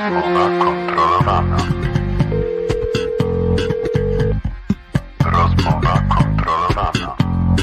Rozmowa kontrolowana. Rozmowa kontrolowana.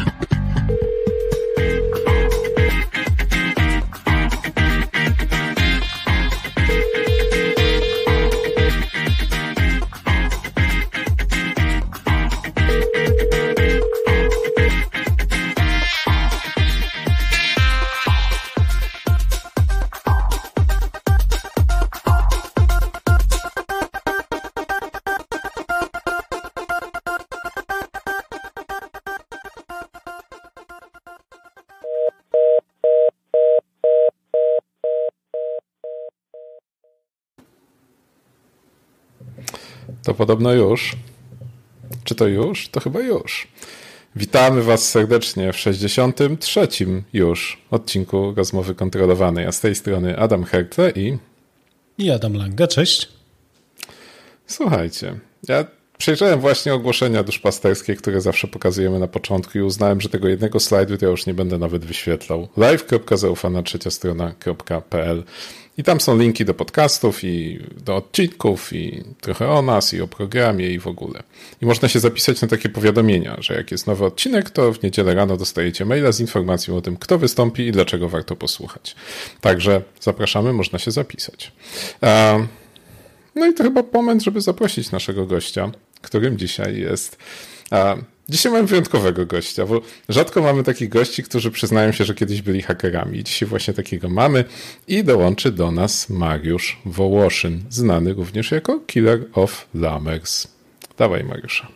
To podobno już. Czy to już? To chyba już. Witamy Was serdecznie w 63. już odcinku Rozmowy Kontrolowanej. A z tej strony Adam Hertle i Adam Lange. Cześć. Słuchajcie, ja przejrzałem właśnie ogłoszenia duszpasterskie, które zawsze pokazujemy na początku i uznałem, że tego jednego slajdu to ja już nie będę nawet wyświetlał. live.zaufana3strona.pl i tam są linki do podcastów i do odcinków i trochę o nas i o programie i w ogóle. I można się zapisać na takie powiadomienia, że jak jest nowy odcinek, to w niedzielę rano dostajecie maila z informacją o tym, kto wystąpi i dlaczego warto posłuchać. Także zapraszamy, można się zapisać. No i to chyba moment, żeby zaprosić naszego gościa, którym dzisiaj jest... Dzisiaj mamy wyjątkowego gościa, bo rzadko mamy takich gości, którzy przyznają się, że kiedyś byli hakerami. Dzisiaj właśnie takiego mamy i dołączy do nas Mariusz Wołoszyn, znany również jako Killer of Lammers. Dawaj, Mariusza.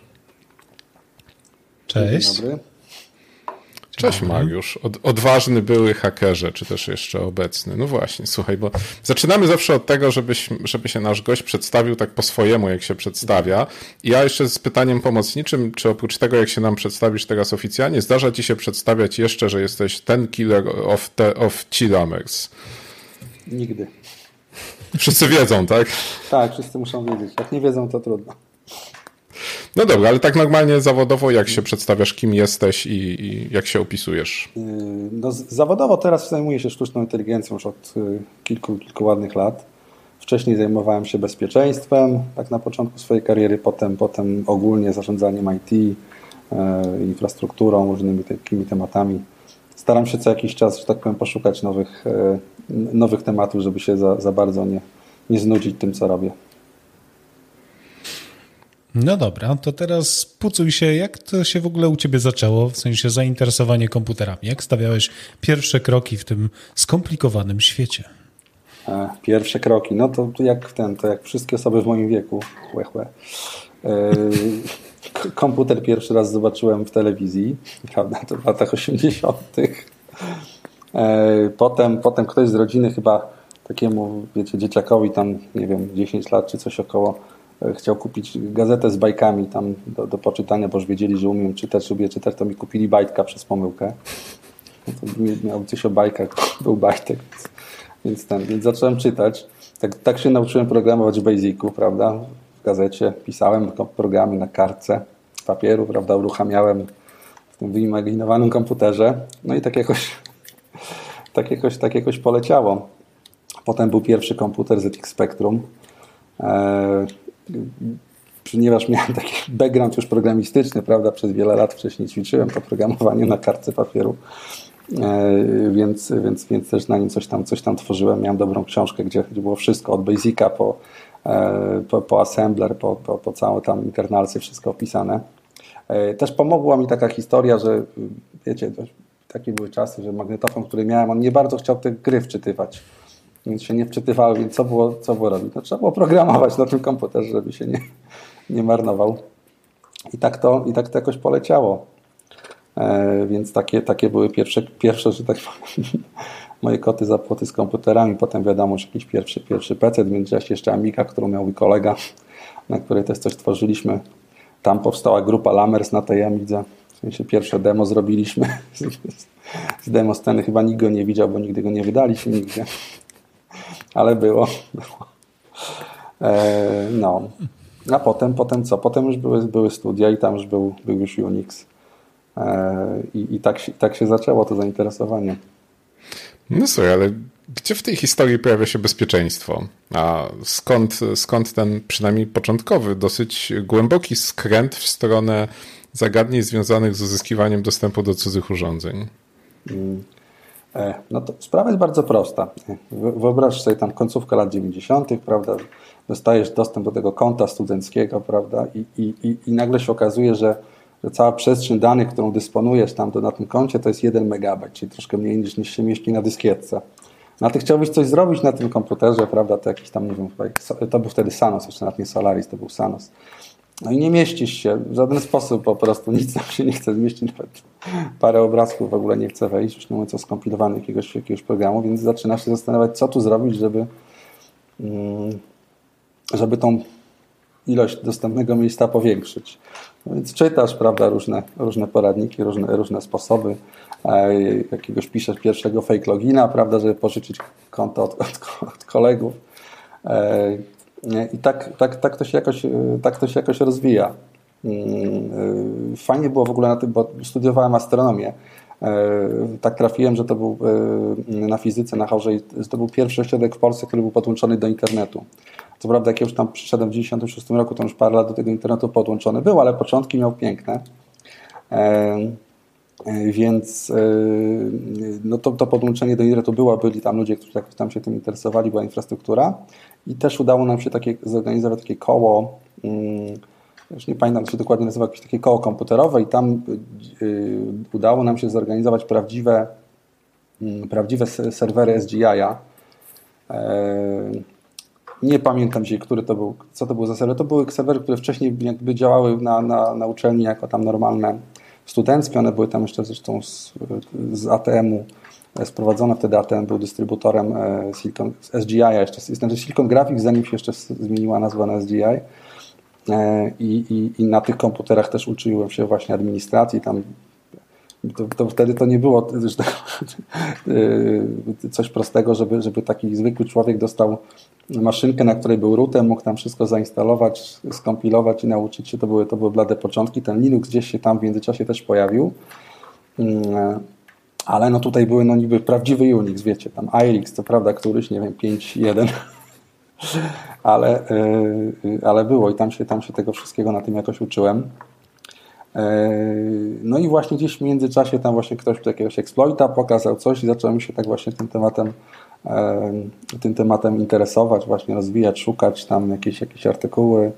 Cześć. Dzień dobry. Cześć Mariusz, odważny były hakerze, czy też jeszcze obecny. No właśnie, słuchaj, bo zaczynamy zawsze od tego, żeby się nasz gość przedstawił tak po swojemu, jak się przedstawia. I ja jeszcze z pytaniem pomocniczym, czy oprócz tego, jak się nam przedstawisz teraz oficjalnie, zdarza ci się przedstawiać jeszcze, że jesteś ten killer of Lammers? Nigdy. Wszyscy wiedzą, tak? Tak, wszyscy muszą wiedzieć. Jak nie wiedzą, to trudno. No dobra, ale tak normalnie zawodowo, jak się przedstawiasz, kim jesteś i jak się opisujesz? No, zawodowo teraz zajmuję się sztuczną inteligencją już od kilku ładnych lat. Wcześniej zajmowałem się bezpieczeństwem, tak na początku swojej kariery, potem ogólnie zarządzaniem IT, infrastrukturą, różnymi takimi tematami. Staram się co jakiś czas, że tak powiem, poszukać nowych tematów, żeby się za bardzo nie znudzić tym, co robię. No dobra, to teraz pucuj się, jak to się w ogóle u ciebie zaczęło, w sensie zainteresowanie komputerami? Jak stawiałeś pierwsze kroki w tym skomplikowanym świecie? Pierwsze kroki, no to jak wszystkie osoby w moim wieku, komputer pierwszy raz zobaczyłem w telewizji, prawda, to w latach 80. Potem ktoś z rodziny chyba takiemu, wiecie, dzieciakowi tam, nie wiem, 10 lat czy coś około, chciał kupić gazetę z bajkami tam do poczytania, bo już wiedzieli, że umiem czytać, lubię czytać, to mi kupili bajtka przez pomyłkę. No to miał coś o bajkach, był bajtek, więc zacząłem czytać. Tak się nauczyłem programować w Basicu, prawda? W gazecie pisałem programy na kartce papieru, prawda? Uruchamiałem w tym wyimaginowanym komputerze. No i tak jakoś poleciało. Potem był pierwszy komputer ZX Spectrum. Ponieważ miałem taki background już programistyczny, prawda, przez wiele lat wcześniej ćwiczyłem to programowanie na kartce papieru, więc też na nim coś tam tworzyłem. Miałem dobrą książkę, gdzie było wszystko od Basica po assembler, po całe tam internalsy, wszystko opisane. Też pomogła mi taka historia, że wiecie, takie były czasy, że magnetofon, który miałem, on nie bardzo chciał te gry wczytywać. Więc się nie wczytywały, więc co było robić? No, trzeba było programować na tym komputerze, żeby się nie marnował. I tak to jakoś poleciało. Więc takie były pierwsze, że tak powiem, moje koty za płoty z komputerami. Potem wiadomo, że jakiś pierwszy PC, w międzyczasie jeszcze Amiga, którą miał mój kolega, na której też coś tworzyliśmy. Tam powstała grupa Lammers na tej Amidze. W sensie pierwsze demo zrobiliśmy. Z demo sceny chyba nikt go nie widział, bo nigdy go nie wydaliśmy nigdzie. Ale było. No. A potem co? Potem już były studia i tam już był już Unix. I tak się zaczęło to zainteresowanie. No słuchaj, ale Gdzie w tej historii pojawia się bezpieczeństwo? A skąd ten przynajmniej początkowy, dosyć głęboki skręt w stronę zagadnień związanych z uzyskiwaniem dostępu do cudzych urządzeń? No to sprawa jest bardzo prosta. Wyobraź sobie tam końcówkę lat 90., prawda? Dostajesz dostęp do tego konta studenckiego, prawda? I nagle się okazuje, że cała przestrzeń danych, którą dysponujesz tam na tym koncie, to jest 1 megabajt, czyli troszkę mniej niż się mieści na dyskietce. No a ty chciałbyś coś zrobić na tym komputerze, prawda? To jakiś tam, nie wiem, to był wtedy Sanos, jeszcze nawet nie Solaris, to był Sanos. No i nie mieścisz się w żaden sposób, po prostu nic tam się nie chce zmieścić, nawet parę obrazków w ogóle nie chce wejść, już nie mówiąc o skompilowaniu jakiegoś programu, więc zaczynasz się zastanawiać, co tu zrobić, żeby tą ilość dostępnego miejsca powiększyć. No więc czytasz, prawda, różne poradniki, różne sposoby. Jakiegoś piszesz pierwszego fake logina, prawda, żeby pożyczyć konto od kolegów. I tak to się jakoś rozwija. Fajnie było w ogóle na tym, bo studiowałem astronomię. Tak trafiłem, że to był na fizyce na Chorze, że to był pierwszy ośrodek w Polsce, który był podłączony do internetu. Co prawda, jak już tam przyszedłem w 1996 roku, to już parę lat do tego internetu podłączony był, ale początki miał piękne. Więc no to podłączenie do internetu było, byli tam ludzie, którzy jakoś tam się tym interesowali, była infrastruktura i też udało nam się zorganizować takie koło, już nie pamiętam, co się dokładnie nazywa, jakieś takie koło komputerowe i tam udało nam się zorganizować prawdziwe serwery SGI-a. Nie pamiętam dzisiaj, co to był za serwer. To były serwery, które wcześniej jakby działały na uczelni jako tam normalne studenckie. One były tam jeszcze zresztą z ATM-u sprowadzone. Wtedy ATM był dystrybutorem SGI-a jeszcze. Znaczy Silicon Graphics, zanim się jeszcze zmieniła nazwa na SGI. I na tych komputerach też uczyłem się właśnie administracji. Tam to wtedy to nie było coś prostego, żeby taki zwykły człowiek dostał maszynkę, na której był rootem, mógł tam wszystko zainstalować, skompilować i nauczyć się. To były blade początki. Ten Linux gdzieś się tam w międzyczasie też pojawił. Ale no tutaj były no niby prawdziwy Unix, wiecie, tam IRIX, co prawda któryś, nie wiem, 5.1, ale było i tam się tego wszystkiego na tym jakoś uczyłem. No i właśnie gdzieś w międzyczasie tam właśnie ktoś jakiegoś exploita pokazał coś i zacząłem się tak właśnie tym tematem interesować, właśnie rozwijać, szukać tam jakieś artykuły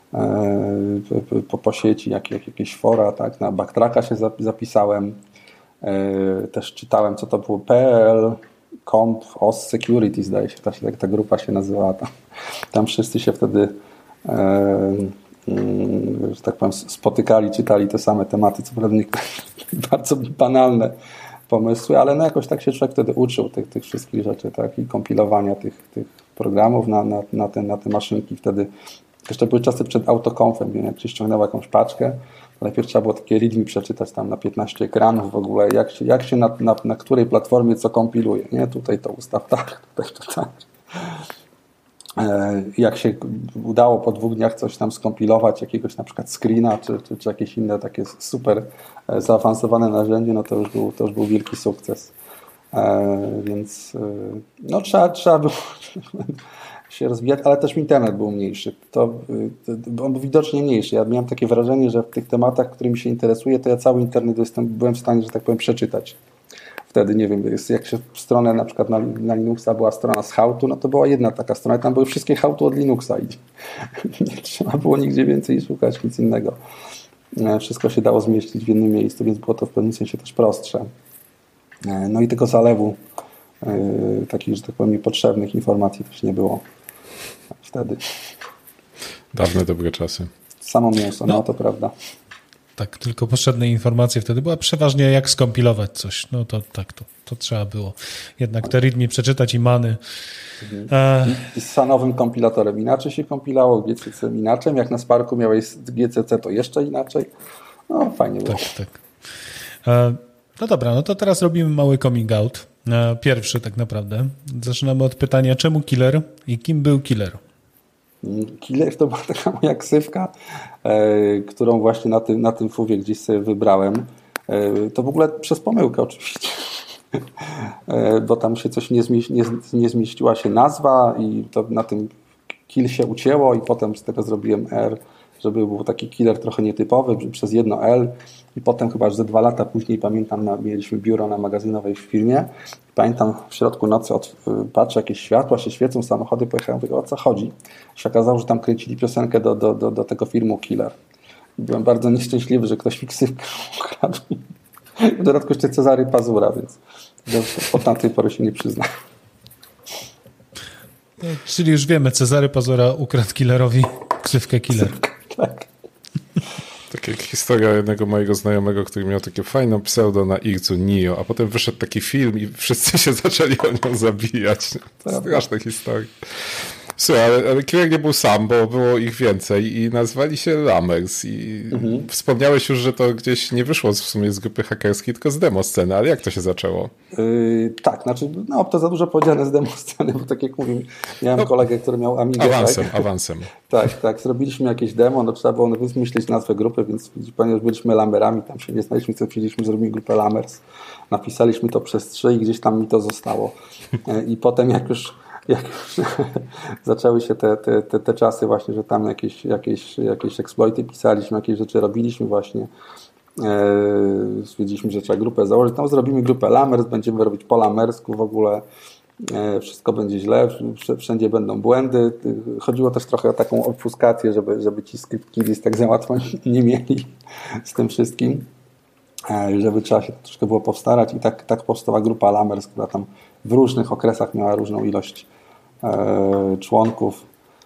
po sieci, jakieś fora, tak, na Backtracka się zapisałem, też czytałem, co to było PL, Comp, OS Security, zdaje się, ta grupa się nazywała. Tam wszyscy się wtedy że tak powiem, spotykali, czytali te same tematy, co prawda bardzo banalne pomysły, ale no jakoś tak się człowiek wtedy uczył tych wszystkich rzeczy, tak, i kompilowania tych programów na te maszynki. Wtedy jeszcze były czasy przed autokonfem, jak się ściągnęło jakąś paczkę, to najpierw trzeba było takie readme przeczytać tam na 15 ekranów w ogóle, jak się na której platformie co kompiluje, nie? Tutaj to ustaw tak, tutaj to tak. Jak się udało po 2 dniach coś tam skompilować, jakiegoś na przykład screena, czy jakieś inne takie super zaawansowane narzędzie, no to już był wielki sukces. Więc no trzeba było się rozwijać, ale też internet był mniejszy. On był widocznie mniejszy. Ja miałem takie wrażenie, że w tych tematach, którymi się interesuję, to ja cały internet byłem w stanie, że tak powiem, przeczytać. Wtedy, nie wiem, jak się stronę na przykład na Linuxa była strona z how-to, no to była jedna taka strona i tam były wszystkie how-to od Linuxa i nie trzeba było nigdzie więcej szukać, nic innego. Wszystko się dało zmieścić w jednym miejscu, więc było to w pewnym sensie też prostsze. No i tego zalewu takich, że tak powiem, niepotrzebnych informacji też nie było wtedy. Dawne dobre czasy. Samo mięso, no to prawda. Tak, tylko potrzebne informacje wtedy była przeważnie jak skompilować coś. No to tak, to trzeba było jednak te readme przeczytać i many. I z sanowym kompilatorem inaczej się kompilało, GCC inaczej. Jak na Sparku miałeś GCC, to jeszcze inaczej. No fajnie było. Tak. No dobra, no to teraz robimy mały coming out. Pierwszy tak naprawdę. Zaczynamy od pytania, czemu Killer i kim był Killer? Killer to była taka moja ksywka, którą właśnie na tym FUW-ie gdzieś sobie wybrałem. To w ogóle przez pomyłkę oczywiście. bo tam się coś nie zmieściła się nazwa i to na tym kill się ucięło i potem z tego zrobiłem R, żeby był taki killer trochę nietypowy przez jedno L i potem chyba że 2 lata później pamiętam, mieliśmy biuro na magazynowej w firmie. Pamiętam w środku nocy patrzę, jakieś światła się świecą, samochody, pojechałem, mówię, o co chodzi? Się okazało, że tam kręcili piosenkę do tego filmu Killer. I byłem bardzo nieszczęśliwy, że ktoś mi ksywkę ukradł. W dodatku jeszcze Cezary Pazura, więc od tamtej pory się nie przyzna. Czyli już wiemy, Cezary Pazura ukradł killerowi ksywkę Killer. Tak. Tak jak historia jednego mojego znajomego, który miał takie fajne pseudo na Ircu, Nio, a potem wyszedł taki film i wszyscy się zaczęli o nią zabijać. Straszne historie. Słuchaj, ale Killer nie był sam, bo było ich więcej i nazwali się Lammers i wspomniałeś już, że to gdzieś nie wyszło w sumie z grupy hakerskiej, tylko z demo sceny, ale jak to się zaczęło? Tak, znaczy, to za dużo powiedziane z demo sceny, bo tak jak mówię, miałem kolegę, który miał Amigę. Awansem. Tak, zrobiliśmy jakieś demo, trzeba było wymyślić nazwę grupy, więc ponieważ byliśmy Lamberami, tam się nie znaliśmy, co chcieliśmy, zrobili grupę Lammers, napisaliśmy to przez 3 i gdzieś tam mi to zostało. I potem jak już zaczęły się te czasy właśnie, że tam jakieś exploity pisaliśmy, jakieś rzeczy robiliśmy właśnie, stwierdziliśmy, że trzeba grupę założyć, tam zrobimy grupę Lammers, będziemy robić po lamersku w ogóle, wszystko będzie źle, wszędzie będą błędy. Chodziło też trochę o taką obfuskację, żeby ci script kiddies tak za łatwo nie mieli z tym wszystkim, żeby trzeba się troszkę było powstarać i tak powstała grupa Lammers, która tam w różnych okresach miała różną ilość członków.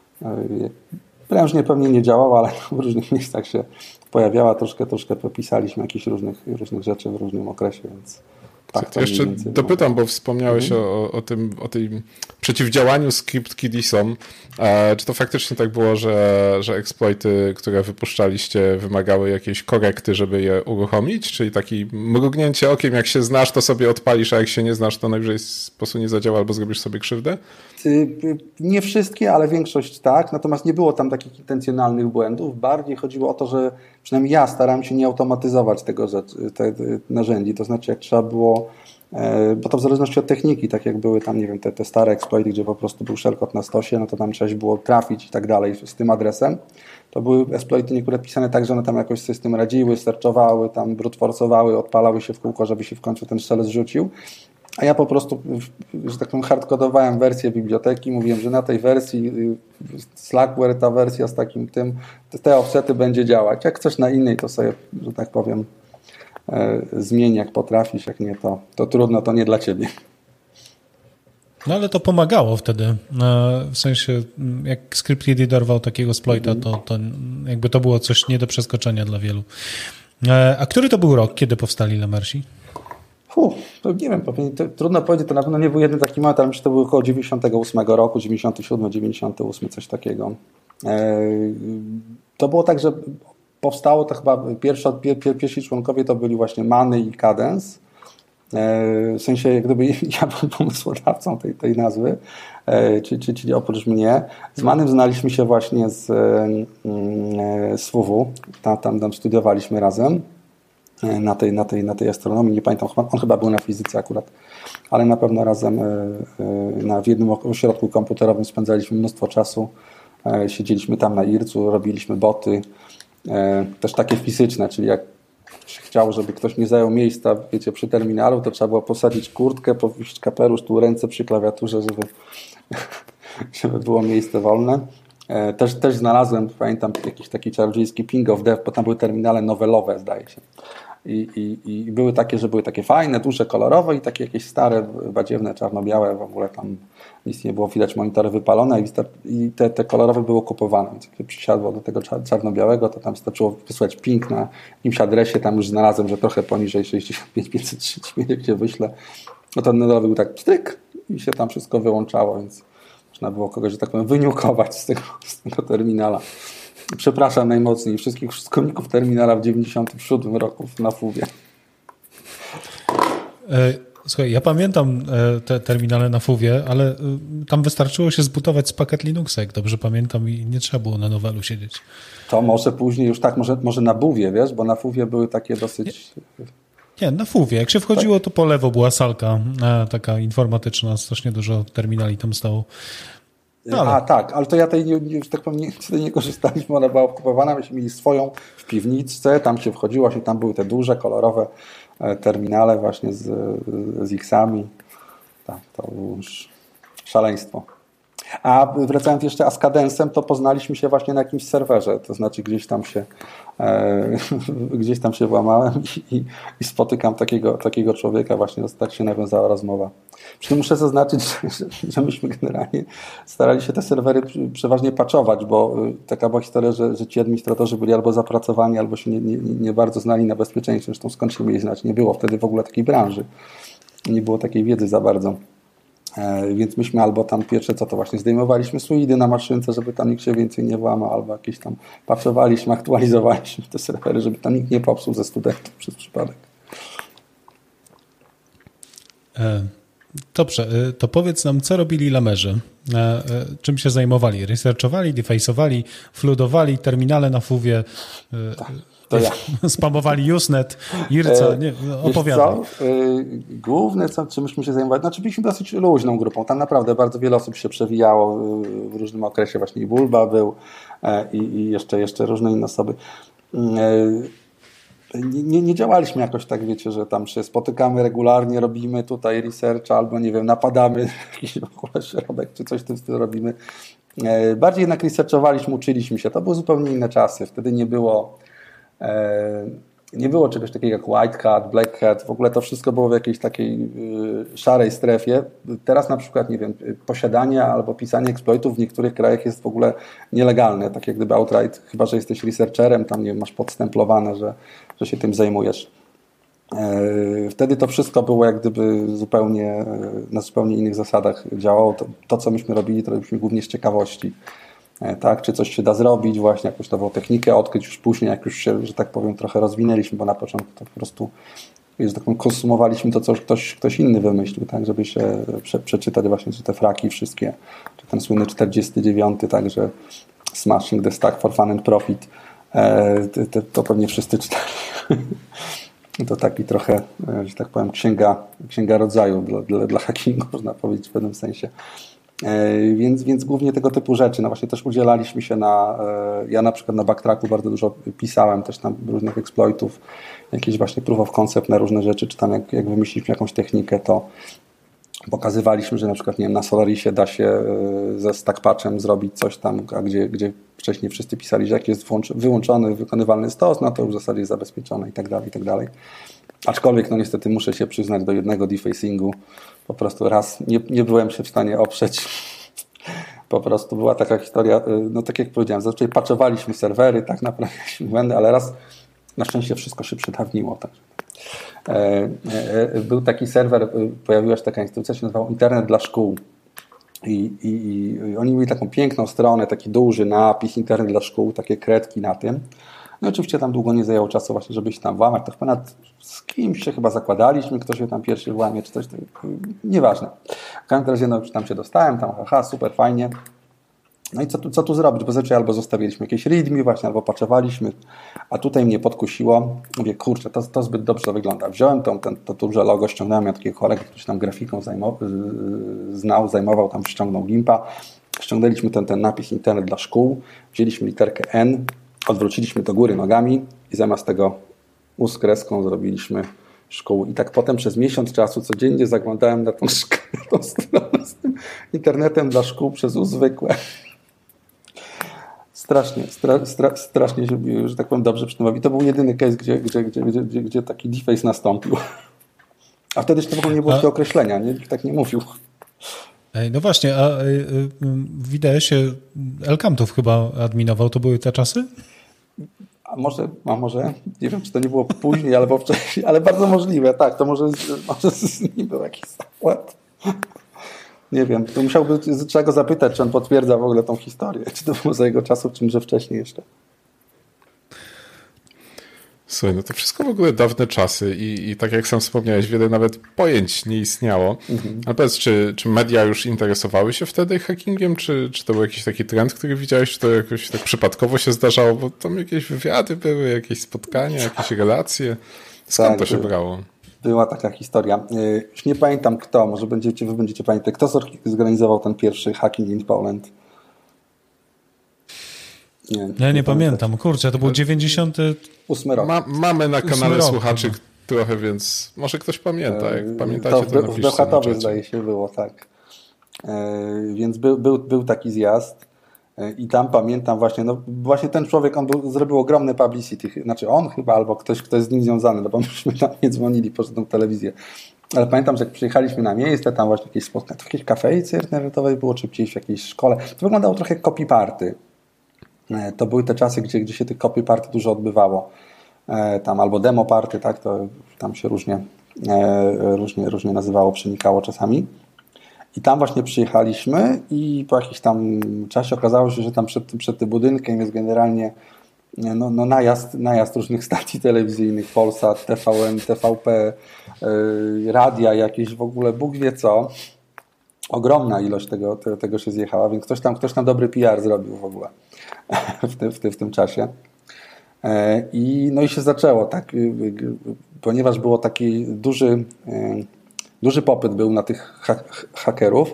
Prężnie pewnie nie działała, ale w różnych miejscach się pojawiała. Troszkę popisaliśmy jakichś różnych rzeczy w różnym okresie, więc tak. To jeszcze dopytam, bo wspomniałeś o tym przeciwdziałaniu script kiddiesom. Czy to faktycznie tak było, że exploity, które wypuszczaliście, wymagały jakiejś korekty, żeby je uruchomić? Czyli taki mrugnięcie okiem, jak się znasz, to sobie odpalisz, a jak się nie znasz, to najwyżej po prostu nie zadziała albo zrobisz sobie krzywdę? Nie wszystkie, ale większość tak. Natomiast nie było tam takich intencjonalnych błędów. Bardziej chodziło o to, że przynajmniej ja starałem się nie automatyzować tego narzędzi. To znaczy, jak trzeba było, bo to w zależności od techniki, tak jak były tam, nie wiem, te stare exploity, gdzie po prostu był shellcode na stosie, no to tam trzeba było trafić i tak dalej z tym adresem. To były exploity niektóre pisane tak, że one tam jakoś sobie z tym radziły, searchowały, tam brute force'owały, odpalały się w kółko, żeby się w końcu ten shell zrzucił. A ja po prostu, że tak powiem, hardkodowałem wersję biblioteki, mówiłem, że na tej wersji Slackware, ta wersja z takim te offsety będzie działać. Jak chcesz na innej, to sobie, że tak powiem, zmień jak potrafisz, jak nie, to trudno, to nie dla ciebie. No ale to pomagało wtedy. W sensie, jak ScriptKiddie dorwał takiego exploita, to jakby to było coś nie do przeskoczenia dla wielu. A który to był rok, kiedy powstali Lammersi? To nie wiem, trudno powiedzieć, to na pewno nie był jeden taki moment, ale myślę, że to było około 98 roku, 97, 98, coś takiego. To było tak, że powstało to chyba pierwsi członkowie to byli właśnie Manny i Cadence. W sensie, jak gdyby ja byłem pomysłodawcą tej nazwy, czyli oprócz mnie. Z Mannym znaliśmy się właśnie z WW, tam studiowaliśmy razem. Na tej astronomii, nie pamiętam, on chyba był na fizyce akurat, ale na pewno razem w jednym ośrodku komputerowym spędzaliśmy mnóstwo czasu, siedzieliśmy tam na IRC-u, robiliśmy boty, też takie fizyczne, czyli jak się chciało, żeby ktoś nie zajął miejsca, wiecie, przy terminalu, to trzeba było posadzić kurtkę, powiesić kapelusz, tu ręce przy klawiaturze, żeby było miejsce wolne. Też znalazłem, pamiętam, jakiś taki czarodziejski Ping of Death, bo tam były terminale nowelowe, zdaje się. I były takie, że były takie fajne, duże, kolorowe i takie jakieś stare, badziewne, czarno-białe, w ogóle tam nic nie było, widać monitory wypalone i te kolorowe były kupowane. Więc jak się przysiadło do tego czarno-białego, to tam wystarczyło wysłać ping na jakimś adresie, tam już znalazłem, że trochę poniżej 65 535, jak się wyślę, no to nowy był tak pstryk i się tam wszystko wyłączało, więc można było kogoś, że tak powiem, wyniukować z tego terminala. Przepraszam najmocniej wszystkich użytkowników terminala w 97 roku na FUWie. Słuchaj, ja pamiętam te terminale na FUWie, ale tam wystarczyło się zbutować z pakiet Linuxa, jak dobrze pamiętam, i nie trzeba było na Novelu siedzieć. To może później już tak, może na Buwie, wiesz, bo na FUWie były takie dosyć... Nie, na Fuwie. Jak się wchodziło, to po lewo była salka taka informatyczna, strasznie dużo terminali tam stało. Ale... tak, ale to ja że tak powiem, nie korzystaliśmy, ona była okupowana, myśmy mieli swoją w piwniczce, tam się wchodziło, tam były te duże, kolorowe terminale właśnie z X-ami. Tak, to już szaleństwo. A wracając jeszcze z Cadensem, to poznaliśmy się właśnie na jakimś serwerze, to znaczy gdzieś tam się włamałem i spotykam takiego człowieka, właśnie tak się nawiązała rozmowa. Przy tym muszę zaznaczyć, że myśmy generalnie starali się te serwery przeważnie patchować, bo taka była historia, że ci administratorzy byli albo zapracowani, albo się nie bardzo znali na bezpieczeństwie, zresztą skąd się mieli znać, nie było wtedy w ogóle takiej branży, nie było takiej wiedzy za bardzo. Więc myśmy albo tam pierwsze co to właśnie zdejmowaliśmy suidy na maszynce, żeby tam nikt się więcej nie włamał, albo jakieś tam patchowaliśmy, aktualizowaliśmy te serwery, żeby tam nikt nie popsuł ze studentów przez przypadek. Dobrze, to powiedz nam, co robili lamerzy? Czym się zajmowali? Researchowali, deface'owali, floodowali, terminale na Fuwie, to ja. Spamowali Usenet, IRCA, opowiadaj. Główne, czym myśmy się zajmowali, znaczy byliśmy dosyć luźną grupą, tam naprawdę bardzo wiele osób się przewijało w różnym okresie, właśnie i Bulba był i jeszcze różne inne osoby. Nie działaliśmy jakoś tak, wiecie, że tam się spotykamy regularnie, robimy tutaj research albo, nie wiem, napadamy jakiś w ogóle środek, czy coś w tym stylu robimy. Bardziej jednak researchowaliśmy, uczyliśmy się. To były zupełnie inne czasy. Wtedy nie było czegoś takiego jak White Hat, Black Hat. W ogóle to wszystko było w jakiejś takiej szarej strefie. Teraz na przykład, nie wiem, posiadanie albo pisanie exploitów w niektórych krajach jest w ogóle nielegalne. Tak jak gdyby outright, chyba że jesteś researcherem, tam nie wiem, masz podstemplowane, że się tym zajmujesz. Wtedy to wszystko było jak gdyby na zupełnie innych zasadach działało. To co myśmy robili, to robiliśmy głównie z ciekawości. Tak, czy coś się da zrobić, właśnie jakąś nową technikę odkryć już później, jak już się, że tak powiem, trochę rozwinęliśmy, bo na początku to po prostu, że tak powiem, konsumowaliśmy to, co ktoś inny wymyślił, tak, żeby się przeczytać właśnie te fraki wszystkie, czy ten słynny 49, także Smashing the Stack for Fun and Profit, to pewnie wszyscy czytali. To taki trochę, że tak powiem, księga rodzaju dla hackingu, można powiedzieć w pewnym sensie. Więc głównie tego typu rzeczy. No właśnie też udzielaliśmy się ja na przykład na Backtracku bardzo dużo pisałem też tam różnych exploitów, jakieś właśnie proof of concept na różne rzeczy, czy tam jak wymyśliliśmy jakąś technikę, to pokazywaliśmy, że na przykład, nie wiem, na Solarisie da się ze stackpatchem zrobić coś tam, a gdzie wcześniej wszyscy pisali, że jak jest wyłączony wykonywalny stos, no to już w zasadzie jest zabezpieczone i tak dalej, i tak dalej. Aczkolwiek, no niestety muszę się przyznać do jednego defacingu. Po prostu raz nie byłem się w stanie oprzeć. Po prostu była taka historia, no tak jak powiedziałem, zazwyczaj patchowaliśmy serwery, tak naprawialiśmy błędy, ale raz na szczęście wszystko się przedawniło. Tak. Był taki serwer, pojawiła się taka instytucja, się nazywał Internet dla Szkół. I oni mieli taką piękną stronę, taki duży napis Internet dla Szkół, takie kredki na tym. No oczywiście tam długo nie zajęło czasu właśnie, żeby się tam włamać. To chyba z kimś się chyba zakładaliśmy, kto się tam pierwszy włamie, czy coś. Nieważne. W każdym razie no, już tam się dostałem, tam super, fajnie. No i co tu zrobić? Bo zazwyczaj albo zostawiliśmy jakieś readme właśnie, albo patchowaliśmy, a tutaj mnie podkusiło. Mówię, kurczę, to zbyt dobrze wygląda. Wziąłem to duże logo, ściągnąłem, ja takiego kolegę, który się tam grafiką zajmował, tam ściągnął Gimpa. Ściągnęliśmy ten napis Internet dla Szkół, wzięliśmy literkę N, odwróciliśmy do góry nogami i zamiast tego z kreską zrobiliśmy szkół. I tak potem przez miesiąc czasu codziennie zaglądałem na tą stronę z tym internetem dla szkół przez zwykłe. Strasznie się, że tak powiem, dobrze przy tym bawi. To był jedyny case, gdzie taki deface nastąpił. A wtedy jeszcze w ogóle nie było takiego określenia, nikt tak nie mówił. No właśnie, a w IDS-ie Elkamtów chyba adminował, to były te czasy? A może, nie wiem, czy to nie było później albo wcześniej, ale bardzo możliwe, tak, to może z nim był jakiś zakład. Nie wiem, to trzeba go zapytać, czy on potwierdza w ogóle tą historię, czy to było za jego czasów, czy może wcześniej jeszcze. Słuchaj, no to wszystko w ogóle dawne czasy i tak jak sam wspomniałeś, wiele nawet pojęć nie istniało. Ale powiedz, czy media już interesowały się wtedy hackingiem, czy to był jakiś taki trend, który widziałeś, czy to jakoś tak przypadkowo się zdarzało, bo tam jakieś wywiady były, jakieś spotkania, jakieś relacje. Skąd Tak, to się brało? była taka historia. Już nie pamiętam kto, może wy będziecie pamiętać, kto zorganizował ten pierwszy Hacking in Poland. Nie pamiętam. Kurczę, to był 98 rok. Mamy na kanale rok słuchaczy chyba. trochę, więc może ktoś pamięta. Jak pamiętacie, to w napiszcie na Bełchatowie czacie. zdaje się było, tak. Więc był taki zjazd i tam pamiętam właśnie ten człowiek, zrobił ogromne publicity, znaczy on chyba, albo ktoś z nim związany, no bo myśmy tam nie dzwonili, poszedłem w telewizję. Ale pamiętam, że jak przyjechaliśmy na miejsce, tam właśnie jakieś spotkanie, w jakiejś kafejce internetowej było, czy gdzieś w jakiejś szkole. To wyglądało trochę copy party. To były te czasy, gdzie się tych copy party dużo odbywało. Tam albo demo party, tak, to tam się różnie nazywało, przenikało czasami. I tam właśnie przyjechaliśmy i po jakimś tam czasie okazało się, że tam przed tym budynkiem jest generalnie najazd różnych stacji telewizyjnych, Polsat, TVN, TVP, radia jakieś, w ogóle Bóg wie co. Ogromna ilość tego się zjechała, więc ktoś tam dobry PR zrobił w ogóle w tym czasie. I się zaczęło, tak, ponieważ było taki duży popyt był na tych hakerów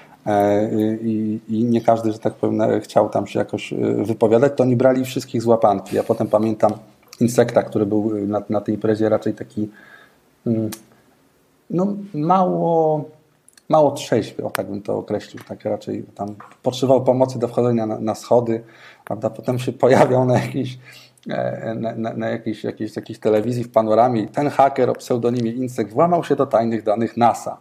i nie każdy, że tak powiem, chciał tam się jakoś wypowiadać, to oni brali wszystkich z łapanki. Ja potem pamiętam Insekta, który był na tej imprezie raczej taki mało trzeźwy, tak bym to określił, tak raczej tam potrzebował pomocy do wchodzenia na schody, prawda? Potem się pojawiał na jakiejś telewizji w panoramie i ten haker o pseudonimie Insekt włamał się do tajnych danych NASA.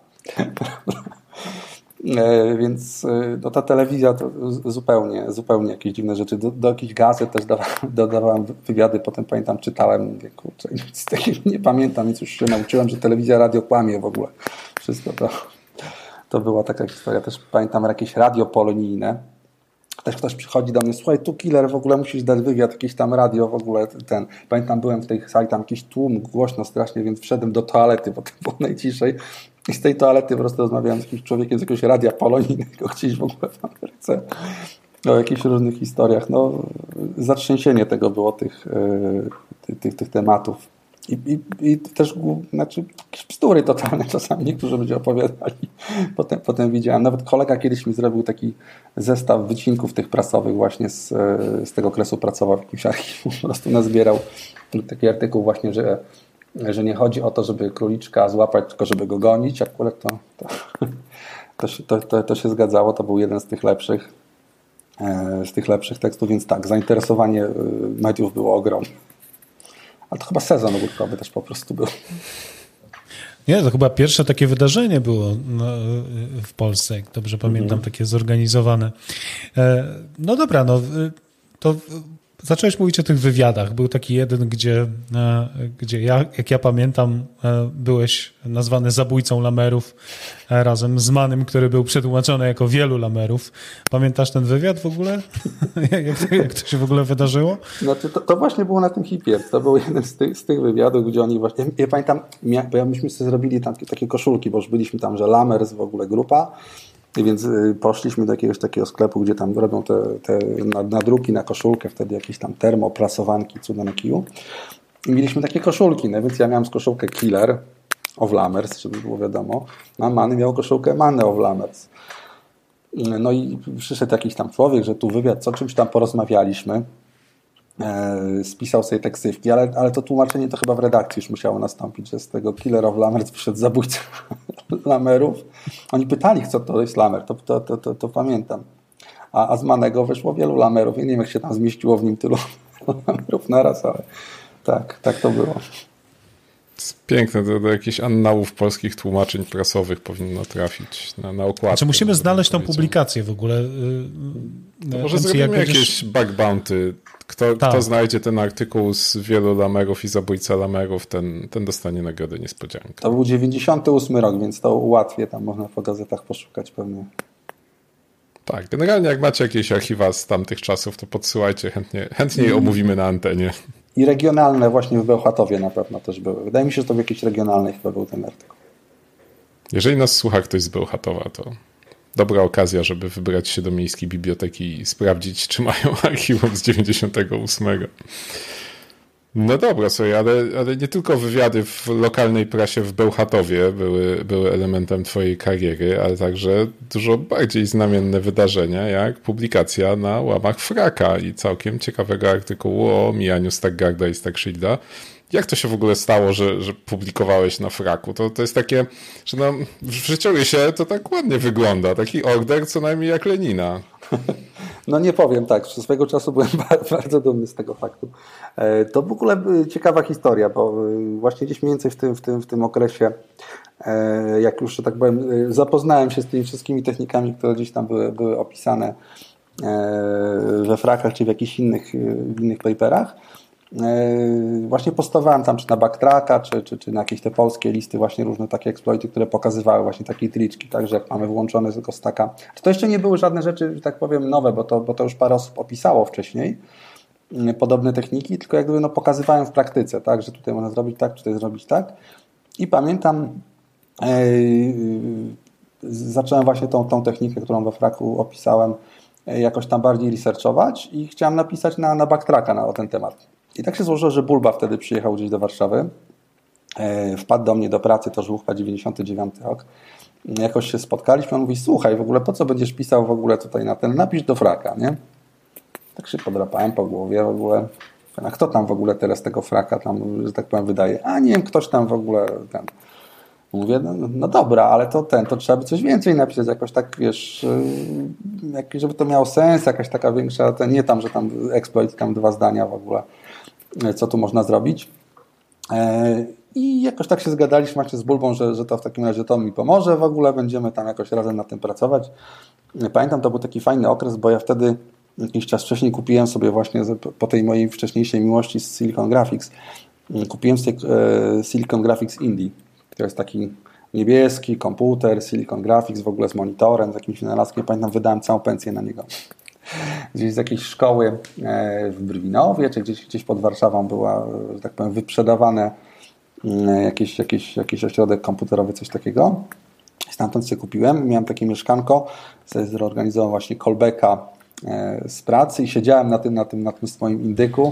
Więc ta telewizja to zupełnie jakieś dziwne rzeczy. Do jakichś gazet też dodawałem wywiady, potem pamiętam, czytałem, mówię, kurczę, nic takiego nie pamiętam, nic już się nauczyłem, że telewizja, radio kłamie w ogóle. Wszystko to była taka historia. Też pamiętam jakieś radio polonijne. Też ktoś przychodzi do mnie, słuchaj, tu killer, w ogóle musisz dać wywiad, jakieś tam radio, w ogóle ten. Pamiętam, byłem w tej sali, tam jakiś tłum, głośno strasznie, więc wszedłem do toalety, bo to było najciszej. I z tej toalety po prostu rozmawiałem z jakimś człowiekiem z jakiegoś radia polonijnego, gdzieś w ogóle w Ameryce. O jakichś różnych historiach. Zatrzęsienie tego było, tych tematów. I też jakieś bzdury totalne czasami niektórzy ludzie opowiadali. Potem widziałem, nawet kolega kiedyś mi zrobił taki zestaw wycinków tych prasowych właśnie z tego okresu, pracował w jakimś archiwum, po prostu nazbierał taki artykuł właśnie, że nie chodzi o to, żeby króliczka złapać, tylko żeby go gonić. Akurat to się zgadzało, to był jeden z tych lepszych tekstów, więc tak, zainteresowanie mediów było ogromne. Ale to chyba sezon ogórkowy też po prostu był. Nie, to chyba pierwsze takie wydarzenie było w Polsce, jak dobrze pamiętam, takie zorganizowane. No dobra, to zacząłeś mówić o tych wywiadach. Był taki jeden, gdzie jak ja pamiętam, byłeś nazwany zabójcą lamerów razem z Manym, który był przetłumaczony jako wielu lamerów. Pamiętasz ten wywiad w ogóle? jak to się w ogóle wydarzyło? Znaczy, to właśnie było na tym hipie. To był jeden z tych wywiadów, gdzie oni właśnie... Ja pamiętam, bo myśmy sobie zrobili tam takie koszulki, bo już byliśmy tam, że Lamers w ogóle grupa. I więc poszliśmy do jakiegoś takiego sklepu, gdzie tam robią te nadruki na koszulkę, wtedy jakieś tam termoprasowanki, cuda na kiju. I mieliśmy takie koszulki, no więc ja miałem z koszulkę Killer of Lammers, żeby było wiadomo, a Manny miał koszulkę Manny of Lammers. No i przyszedł jakiś tam człowiek, że tu wywiad, czymś tam porozmawialiśmy, spisał sobie te ksywki, ale to tłumaczenie to chyba w redakcji już musiało nastąpić, że z tego Killer of Lammers przyszedł zabójca lamerów. Oni pytali, co to jest lamer, to pamiętam. A z Manego wyszło wielu lamerów. Ja nie wiem, jak się tam zmieściło w nim tylu lamerów naraz, ale tak to było. Piękne, do jakichś annałów polskich tłumaczeń prasowych powinno trafić na okładkę. Znaczy musimy znaleźć tą publikację w ogóle. Może zrobimy jakieś bug bounty. Kto znajdzie ten artykuł z wielu lamerów i zabójca lamerów, ten dostanie nagrodę niespodziankę. To był 98 rok, więc to ułatwię. Tam można po gazetach poszukać pewnie. Tak, generalnie jak macie jakieś archiwa z tamtych czasów, to podsyłajcie, chętnie je omówimy na antenie. I regionalne właśnie w Bełchatowie na pewno też były. Wydaje mi się, że to w jakiejś regionalnej chyba był ten artykuł. Jeżeli nas słucha ktoś z Bełchatowa, to dobra okazja, żeby wybrać się do miejskiej biblioteki i sprawdzić, czy mają archiwum z 98. No dobra, słuchaj, ale nie tylko wywiady w lokalnej prasie w Bełchatowie były elementem twojej kariery, ale także dużo bardziej znamienne wydarzenia, jak publikacja na łamach Fraka i całkiem ciekawego artykułu o mijaniu Stargarda i Starshielda. Jak to się w ogóle stało, że publikowałeś na Fraku? To jest takie, że no, w życiorysie to tak ładnie wygląda. Taki order co najmniej jak Lenina. No nie powiem tak, swego czasu byłem bardzo dumny z tego faktu. To w ogóle ciekawa historia, bo właśnie gdzieś mniej więcej w tym okresie, jak już, że tak powiem, zapoznałem się z tymi wszystkimi technikami, które gdzieś tam były opisane we Frakach czy w jakichś innych paperach. Właśnie postawałem tam czy na Backtracka, czy na jakieś te polskie listy, właśnie różne takie exploity, które pokazywały właśnie takie triczki, także jak mamy włączone z tego stacka. To jeszcze nie były żadne rzeczy, że tak powiem, nowe, bo to już parę osób opisało wcześniej podobne techniki, tylko jak gdyby pokazywałem w praktyce, tak, że tutaj można zrobić tak, tutaj zrobić tak. I pamiętam, zacząłem właśnie tą technikę, którą we Fraku opisałem, jakoś tam bardziej researchować i chciałem napisać na Backtracka na ten temat. I tak się złożyło, że Bulba wtedy przyjechał gdzieś do Warszawy. Wpadł do mnie do pracy, to już był chyba 99 rok. Jakoś się spotkaliśmy, on mówi, słuchaj, w ogóle po co będziesz pisał w ogóle tutaj na ten, napisz do Fraka, nie? Tak się podrapałem po głowie w ogóle. A kto tam w ogóle teraz tego Fraka tam, że tak powiem, wydaje? A nie wiem, ktoś tam w ogóle ten. Mówię, no dobra, ale to trzeba by coś więcej napisać, jakoś tak, wiesz, żeby to miało sens, jakaś taka większa, nie tam, że tam exploit, tam 2 zdania w ogóle, co tu można zrobić. I jakoś tak się zgadaliśmy właśnie z Bulbą, że to w takim razie to mi pomoże w ogóle, będziemy tam jakoś razem nad tym pracować. Pamiętam, to był taki fajny okres, bo ja wtedy jakiś czas wcześniej kupiłem sobie właśnie po tej mojej wcześniejszej miłości z Silicon Graphics, kupiłem sobie Silicon Graphics Indie. To jest taki niebieski komputer, Silicon Graphics w ogóle z monitorem, z jakimś wynalazkiem. Pamiętam, wydałem całą pensję na niego. Gdzieś z jakiejś szkoły w Brwinowie, czy gdzieś pod Warszawą była, że tak powiem, wyprzedawane jakiś ośrodek komputerowy, coś takiego. Stamtąd sobie kupiłem. Miałem takie mieszkanko, sobie zorganizowałem właśnie callbacka z pracy i siedziałem na tym swoim indyku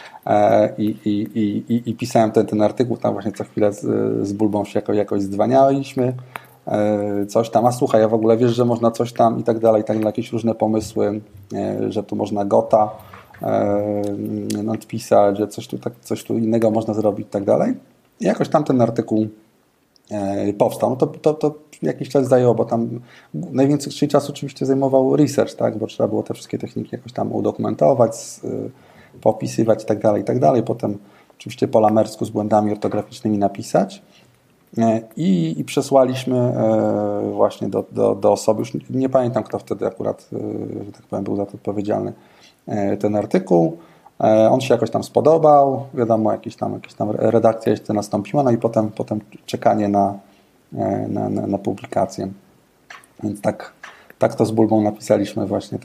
i pisałem ten artykuł. Tam właśnie co chwilę z Bulbą się jakoś zdzwanialiśmy. Coś tam, a słuchaj, ja w ogóle wiesz, że można coś tam i tak dalej, jakieś różne pomysły, że tu można Gota nadpisać, że coś tu innego można zrobić i tak dalej. I jakoś tam ten artykuł powstał. No to jakiś czas zajęło, bo tam najwięcej czasu oczywiście zajmował research, tak, bo trzeba było te wszystkie techniki jakoś tam udokumentować, popisywać i tak dalej. Potem oczywiście po lamersku z błędami ortograficznymi napisać. I przesłaliśmy właśnie do osoby, już nie pamiętam, kto wtedy akurat, że tak powiem, był za to odpowiedzialny, ten artykuł. On się jakoś tam spodobał, wiadomo, jakieś tam redakcja jeszcze nastąpiła, no i potem czekanie na publikację. Więc tak to z Bulbą napisaliśmy właśnie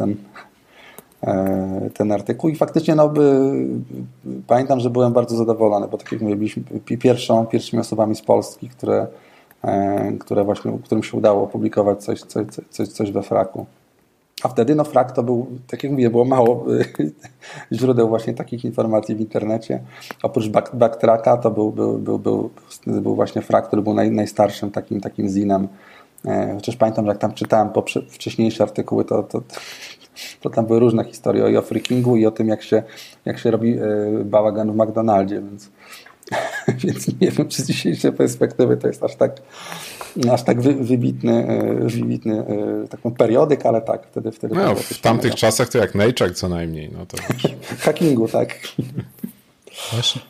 ten artykuł i faktycznie pamiętam, że byłem bardzo zadowolony, bo tak jak mówię, byliśmy pierwszymi osobami z Polski, które właśnie, którym się udało opublikować coś we Fraku. A wtedy Frak to był, tak jak mówię, było mało źródeł właśnie takich informacji w internecie. Oprócz Backtracka to był właśnie Frak, który był najstarszym takim zinem. Chociaż pamiętam, że jak tam czytałem wcześniejsze artykuły, to tam były różne historie i o freakingu i o tym, jak się robi bałagan w McDonaldzie, więc nie wiem, czy z dzisiejszej perspektywy to jest aż tak wybitny taką periodyk, ale tak, wtedy no, w tamtych czasach to jak Nature co najmniej. No to hackingu, tak. Właśnie.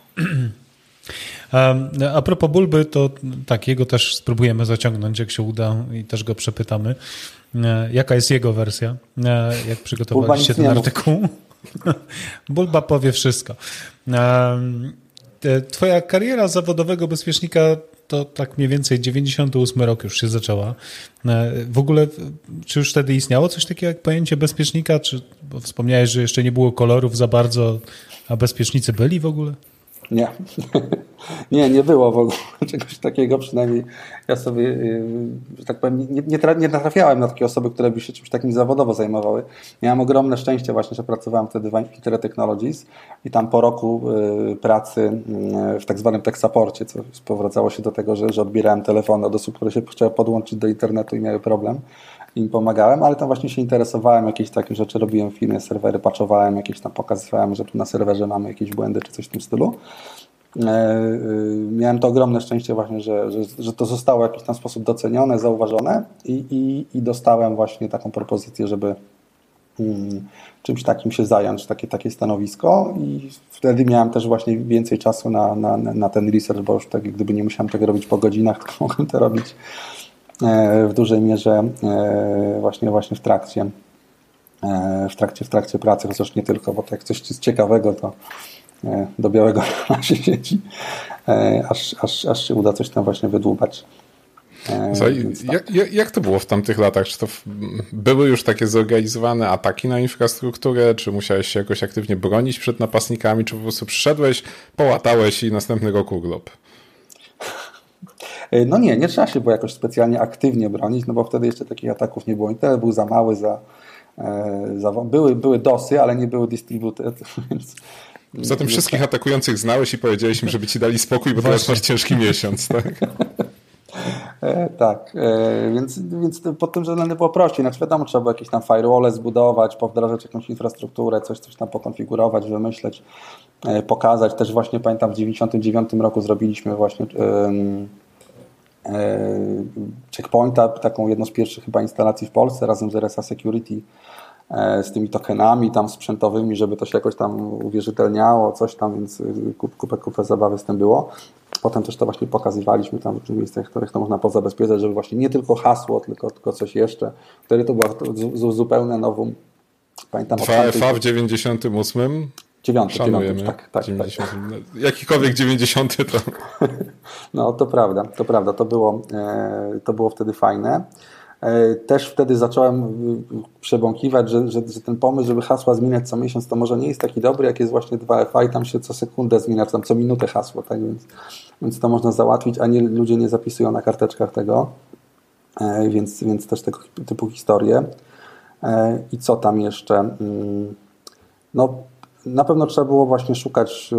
A propos Bulby, to tak, jego też spróbujemy zaciągnąć, jak się uda i też go przepytamy. Jaka jest jego wersja? Jak przygotowaliście ten artykuł? Bulba powie wszystko. Twoja kariera zawodowego bezpiecznika to tak mniej więcej 98 rok już się zaczęła. W ogóle, czy już wtedy istniało coś takiego jak pojęcie bezpiecznika? Bo wspomniałeś, że jeszcze nie było kolorów za bardzo, a bezpiecznicy byli w ogóle? Nie. Nie było w ogóle czegoś takiego, przynajmniej ja sobie, że tak powiem, nie natrafiałem na takie osoby, które by się czymś takim zawodowo zajmowały. Miałem ogromne szczęście właśnie, że pracowałem wtedy w Internet Technologies i tam po roku pracy w tak zwanym tech supporcie, co sprowadzało się do tego, że odbierałem telefony od osób, które się chciały podłączyć do internetu i miały problem. Im pomagałem, ale tam właśnie się interesowałem, jakieś takie rzeczy robiłem w firmie, serwery patchowałem, jakieś tam pokazywałem, że tu na serwerze mamy jakieś błędy czy coś w tym stylu. Miałem to ogromne szczęście właśnie, że to zostało w jakiś tam sposób docenione, zauważone i dostałem właśnie taką propozycję, żeby czymś takim się zająć, takie stanowisko i wtedy miałem też właśnie więcej czasu na ten research, bo już tak jak gdyby nie musiałem tego robić po godzinach, tylko mogłem to robić w dużej mierze właśnie w trakcie pracy, chociaż nie tylko, bo to jak coś jest ciekawego, to do białego rana się siedzi, aż się uda coś tam właśnie wydłubać. Jak to było w tamtych latach? Czy to były już takie zorganizowane ataki na infrastrukturę? Czy musiałeś się jakoś aktywnie bronić przed napastnikami? Czy po prostu przyszedłeś, połatałeś i następny rok urlop? No nie trzeba się było jakoś specjalnie aktywnie bronić, no bo wtedy jeszcze takich ataków nie było. Internet był za mały, były DOSy, ale nie były distributed, więc... Zatem wszystkich atakujących znałeś i powiedziałeś im, żeby ci dali spokój, bo teraz masz ciężki miesiąc, tak? Tak, więc pod tym względem było prościej. Znaczy wiadomo, trzeba było jakieś tam firewall zbudować, powdrażać jakąś infrastrukturę, coś tam pokonfigurować, wymyśleć, pokazać. Też właśnie pamiętam w 1999 roku zrobiliśmy właśnie Checkpointa, taką jedną z pierwszych chyba instalacji w Polsce razem z RSA Security, z tymi tokenami tam sprzętowymi, żeby to się jakoś tam uwierzytelniało, coś tam, więc kupę zabawy z tym było. Potem też to właśnie pokazywaliśmy tam w różnych miejscach, w których to można pozabezpieczać, żeby właśnie nie tylko hasło, tylko coś jeszcze. Wtedy to było zupełne nowum. Pamiętam 2FA w 98. 9, szanujemy. Tak. Jakikolwiek 90 to... No to prawda. To było wtedy fajne. Też wtedy zacząłem przebąkiwać, że ten pomysł, żeby hasła zmieniać co miesiąc, to może nie jest taki dobry, jak jest właśnie 2FA i tam się co sekundę zmienia, czy tam co minutę hasło, tak? Więc to można załatwić, a ludzie nie zapisują na karteczkach tego, więc też tego typu historie. I co tam jeszcze? No, na pewno trzeba było właśnie szukać,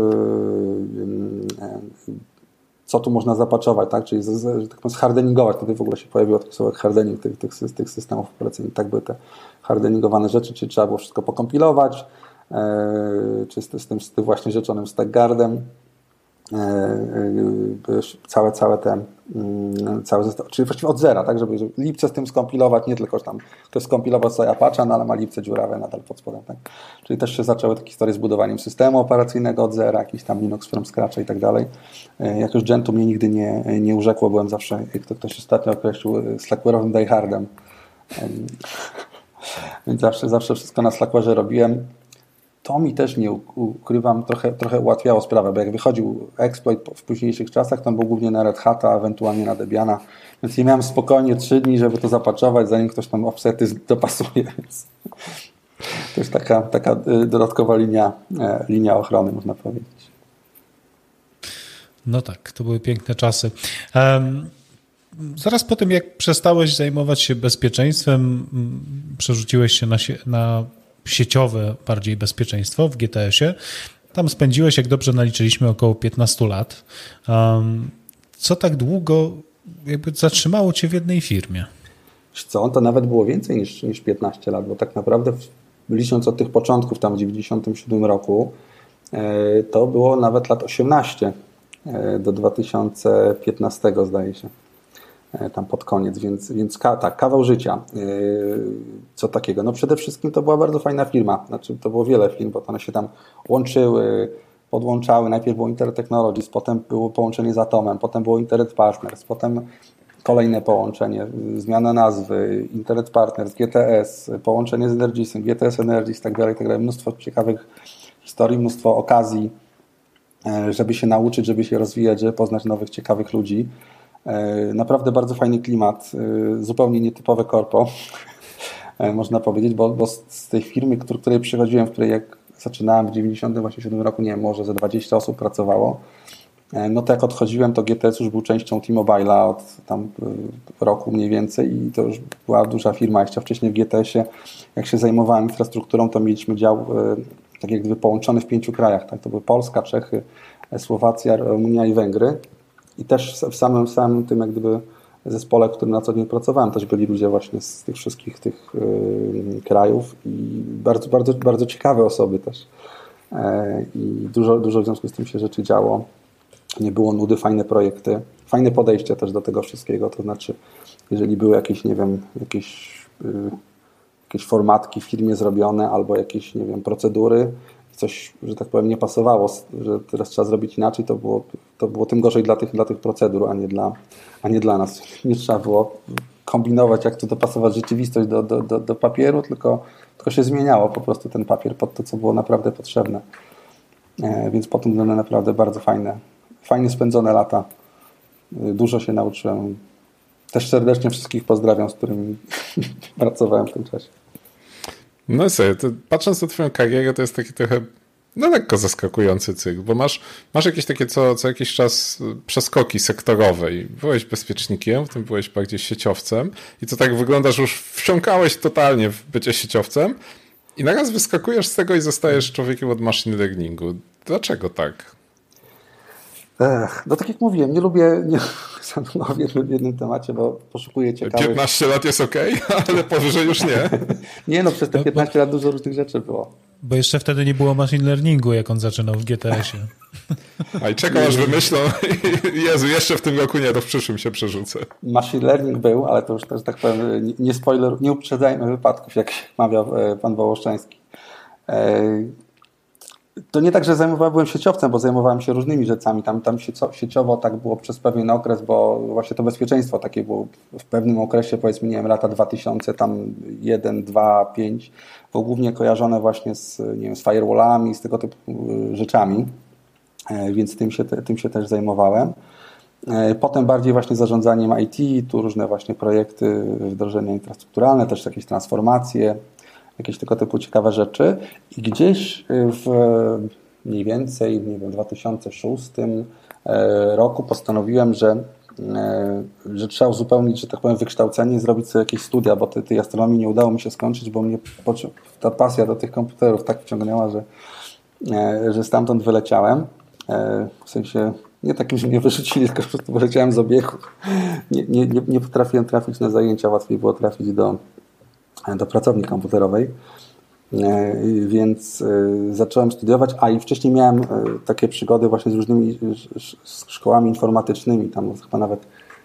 co tu można zapatchować, tak? Czyli że tak powiem, zhardeningować. Wtedy w ogóle się pojawiło takie słowo hardening tych systemów operacyjnych. Tak były te hardeningowane rzeczy, czyli trzeba było wszystko pokompilować, czy z tym właśnie rzeczonym stackguardem. Całe zestaw, czyli właściwie od zera, tak, żeby lipce z tym skompilować, nie tylko tam ktoś skompilował sobie Apache, no ale ma lipce dziurawe nadal pod spodem, tak. Czyli też się zaczęły takie historie z budowaniem systemu operacyjnego od zera, jakiś tam Linux from scratcha i tak dalej. Jak już Gentoo mnie nigdy nie urzekło, byłem zawsze, jak to ktoś ostatnio określił, Slackware diehardem. Więc zawsze wszystko na Slackware robiłem. To mi też, nie ukrywam, trochę ułatwiało sprawę, bo jak wychodził exploit w późniejszych czasach, to był głównie na Red Hata, ewentualnie na Debiana, więc nie miałem spokojnie 3 dni, żeby to zapatchować, zanim ktoś tam offsety dopasuje, więc to jest taka dodatkowa linia ochrony, można powiedzieć. No tak, to były piękne czasy. Zaraz po tym, jak przestałeś zajmować się bezpieczeństwem, przerzuciłeś się na sieciowe bardziej bezpieczeństwo w GTS-ie. Tam spędziłeś, jak dobrze naliczyliśmy, około 15 lat. Co tak długo jakby zatrzymało cię w jednej firmie? Co? To nawet było więcej niż 15 lat, bo tak naprawdę licząc od tych początków, tam w 97 roku, to było nawet lat 18 do 2015 zdaje się. Tam pod koniec, więc tak, kawał życia. Co takiego? No przede wszystkim to była bardzo fajna firma, znaczy to było wiele firm, bo one się tam łączyły, podłączały, najpierw było Internet Technologies, potem było połączenie z Atomem, potem było Internet Partners, potem kolejne połączenie, zmiana nazwy, Internet Partners, GTS, połączenie z Energisem, GTS Energies i tak dalej, mnóstwo ciekawych historii, mnóstwo okazji, żeby się nauczyć, żeby się rozwijać, żeby poznać nowych, ciekawych ludzi. Naprawdę bardzo fajny klimat, zupełnie nietypowe korpo, można powiedzieć, bo z tej firmy, której przychodziłem, w której jak zaczynałem w 97 roku, nie wiem, może ze 20 osób pracowało, No to jak odchodziłem, to GTS już był częścią T-Mobile'a od tam roku mniej więcej i to już była duża firma. Jeszcze wcześniej w GTS-ie, jak się zajmowałem infrastrukturą, to mieliśmy dział tak jak gdyby połączony w 5 krajach. Tak? To były Polska, Czechy, Słowacja, Rumunia i Węgry. I też w samym tym jak gdyby zespole, w którym na co dzień pracowałem, też byli ludzie właśnie z tych wszystkich tych krajów i bardzo ciekawe osoby też. I dużo w związku z tym się rzeczy działo. Nie było nudy, fajne projekty, fajne podejście też do tego wszystkiego, to znaczy jeżeli były jakieś, nie wiem, jakieś formatki w firmie zrobione albo jakieś, nie wiem, procedury, coś, że tak powiem, nie pasowało, że teraz trzeba zrobić inaczej, to było tym gorzej dla tych procedur, a nie dla nas. Nie trzeba było kombinować, jak to dopasować rzeczywistość do papieru, tylko się zmieniało po prostu ten papier pod to, co było naprawdę potrzebne. Więc pod tym względem naprawdę bardzo fajnie spędzone lata. Dużo się nauczyłem. Też serdecznie wszystkich pozdrawiam, z którymi pracowałem w tym czasie. No sobie, patrząc na twoją karierę, to jest taki trochę lekko zaskakujący cykl, bo masz jakieś takie co jakiś czas przeskoki sektorowe i byłeś bezpiecznikiem, potem byłeś bardziej sieciowcem i to tak wygląda, że już wsiąkałeś totalnie w bycie sieciowcem i naraz wyskakujesz z tego i zostajesz człowiekiem od machine learningu. Dlaczego tak? No tak jak mówiłem, nie lubię w jednym temacie, bo poszukuję ciekawych... 15 lat jest okej, ale powyżej już nie. Nie, no przez te 15 lat dużo różnych rzeczy było. Bo jeszcze wtedy nie było machine learningu, jak on zaczynał w GTS-ie. A i czekam, aż wymyślą. Jezu, jeszcze w tym roku nie, to w przyszłym się przerzucę. Machine learning był, ale to już też tak powiem, nie uprzedzajmy wypadków, jak mawiał pan Wołoszczański. To nie tak, że byłem sieciowcem, bo zajmowałem się różnymi rzeczami. Tam sieciowo tak było przez pewien okres, bo właśnie to bezpieczeństwo takie było w pewnym okresie, powiedzmy, nie wiem, lata 2000, tam 1, 2, 5, było głównie kojarzone właśnie z firewallami, z tego typu rzeczami, więc tym się też zajmowałem. Potem bardziej właśnie zarządzaniem IT, tu różne właśnie projekty, wdrożenia infrastrukturalne, też jakieś transformacje, jakieś tego typu ciekawe rzeczy i gdzieś mniej więcej, nie wiem, 2006 roku postanowiłem, że trzeba uzupełnić, że tak powiem, wykształcenie, zrobić sobie jakieś studia, bo tej astronomii nie udało mi się skończyć, bo mnie ta pasja do tych komputerów tak wciągnęła, że stamtąd wyleciałem. W sensie nie takim, że mnie wyrzucili, tylko po prostu wyleciałem z obiegu. Nie potrafiłem trafić na zajęcia, łatwiej było trafić do pracowni komputerowej, więc zacząłem studiować, a i wcześniej miałem takie przygody właśnie z różnymi szkołami informatycznymi, tam chyba nawet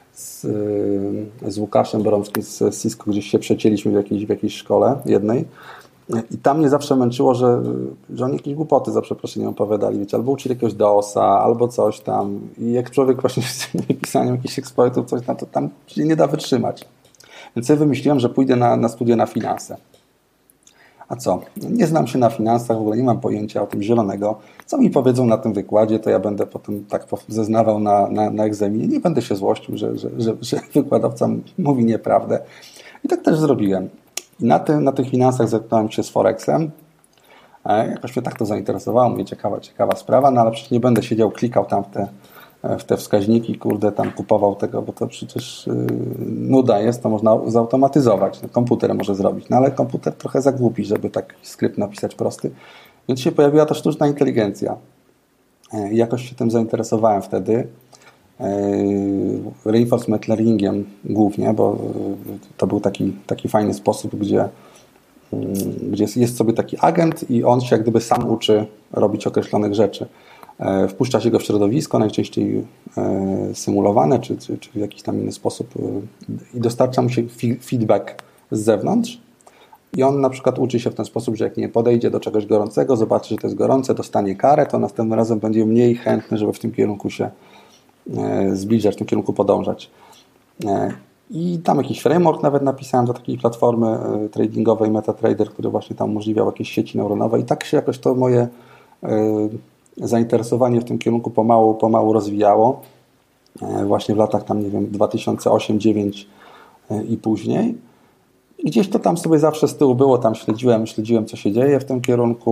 z Łukaszem Boromskim z Cisco gdzieś się przecięliśmy w jakiejś szkole jednej i tam mnie zawsze męczyło, że oni jakieś głupoty za przeproszeniem opowiadali, wiecie, albo uczyli jakiegoś DOS-a, albo coś tam i jak człowiek właśnie z tym pisaniem jakichś exploitów, coś tam, to tam się nie da wytrzymać. Więc sobie wymyśliłem, że pójdę na studia na finanse. A co? Nie znam się na finansach, w ogóle nie mam pojęcia o tym zielonego. Co mi powiedzą na tym wykładzie, to ja będę potem tak zeznawał na egzaminie. Nie będę się złościł, że wykładowca mówi nieprawdę. I tak też zrobiłem. I na tych finansach zetknąłem się z Forexem. Jakoś mnie tak to zainteresowało, mnie ciekawa sprawa, no ale przecież nie będę siedział, klikał tam w te wskaźniki, kurde, tam kupował tego, bo to przecież nuda jest, to można zautomatyzować. No, komputer może zrobić, no ale komputer trochę za głupi, żeby tak skrypt napisać prosty. Więc się pojawiła ta sztuczna inteligencja. Jakoś się tym zainteresowałem wtedy. Reinforcement learningiem głównie, bo to był taki fajny sposób, gdzie jest sobie taki agent i on się jak gdyby sam uczy robić określonych rzeczy. Wpuszcza się go w środowisko, najczęściej symulowane, czy w jakiś tam inny sposób i dostarcza mu się feedback z zewnątrz i on na przykład uczy się w ten sposób, że jak nie podejdzie do czegoś gorącego, zobaczy, że to jest gorące, dostanie karę, to następnym razem będzie mniej chętny, żeby w tym kierunku się zbliżać, w tym kierunku podążać. I tam jakiś framework nawet napisałem do takiej platformy tradingowej MetaTrader, który właśnie tam umożliwiał jakieś sieci neuronowe i tak się jakoś to moje zainteresowanie w tym kierunku pomału rozwijało. Właśnie w latach tam, nie wiem, 2008, 2009 i później. I gdzieś to tam sobie zawsze z tyłu było, tam śledziłem, co się dzieje w tym kierunku.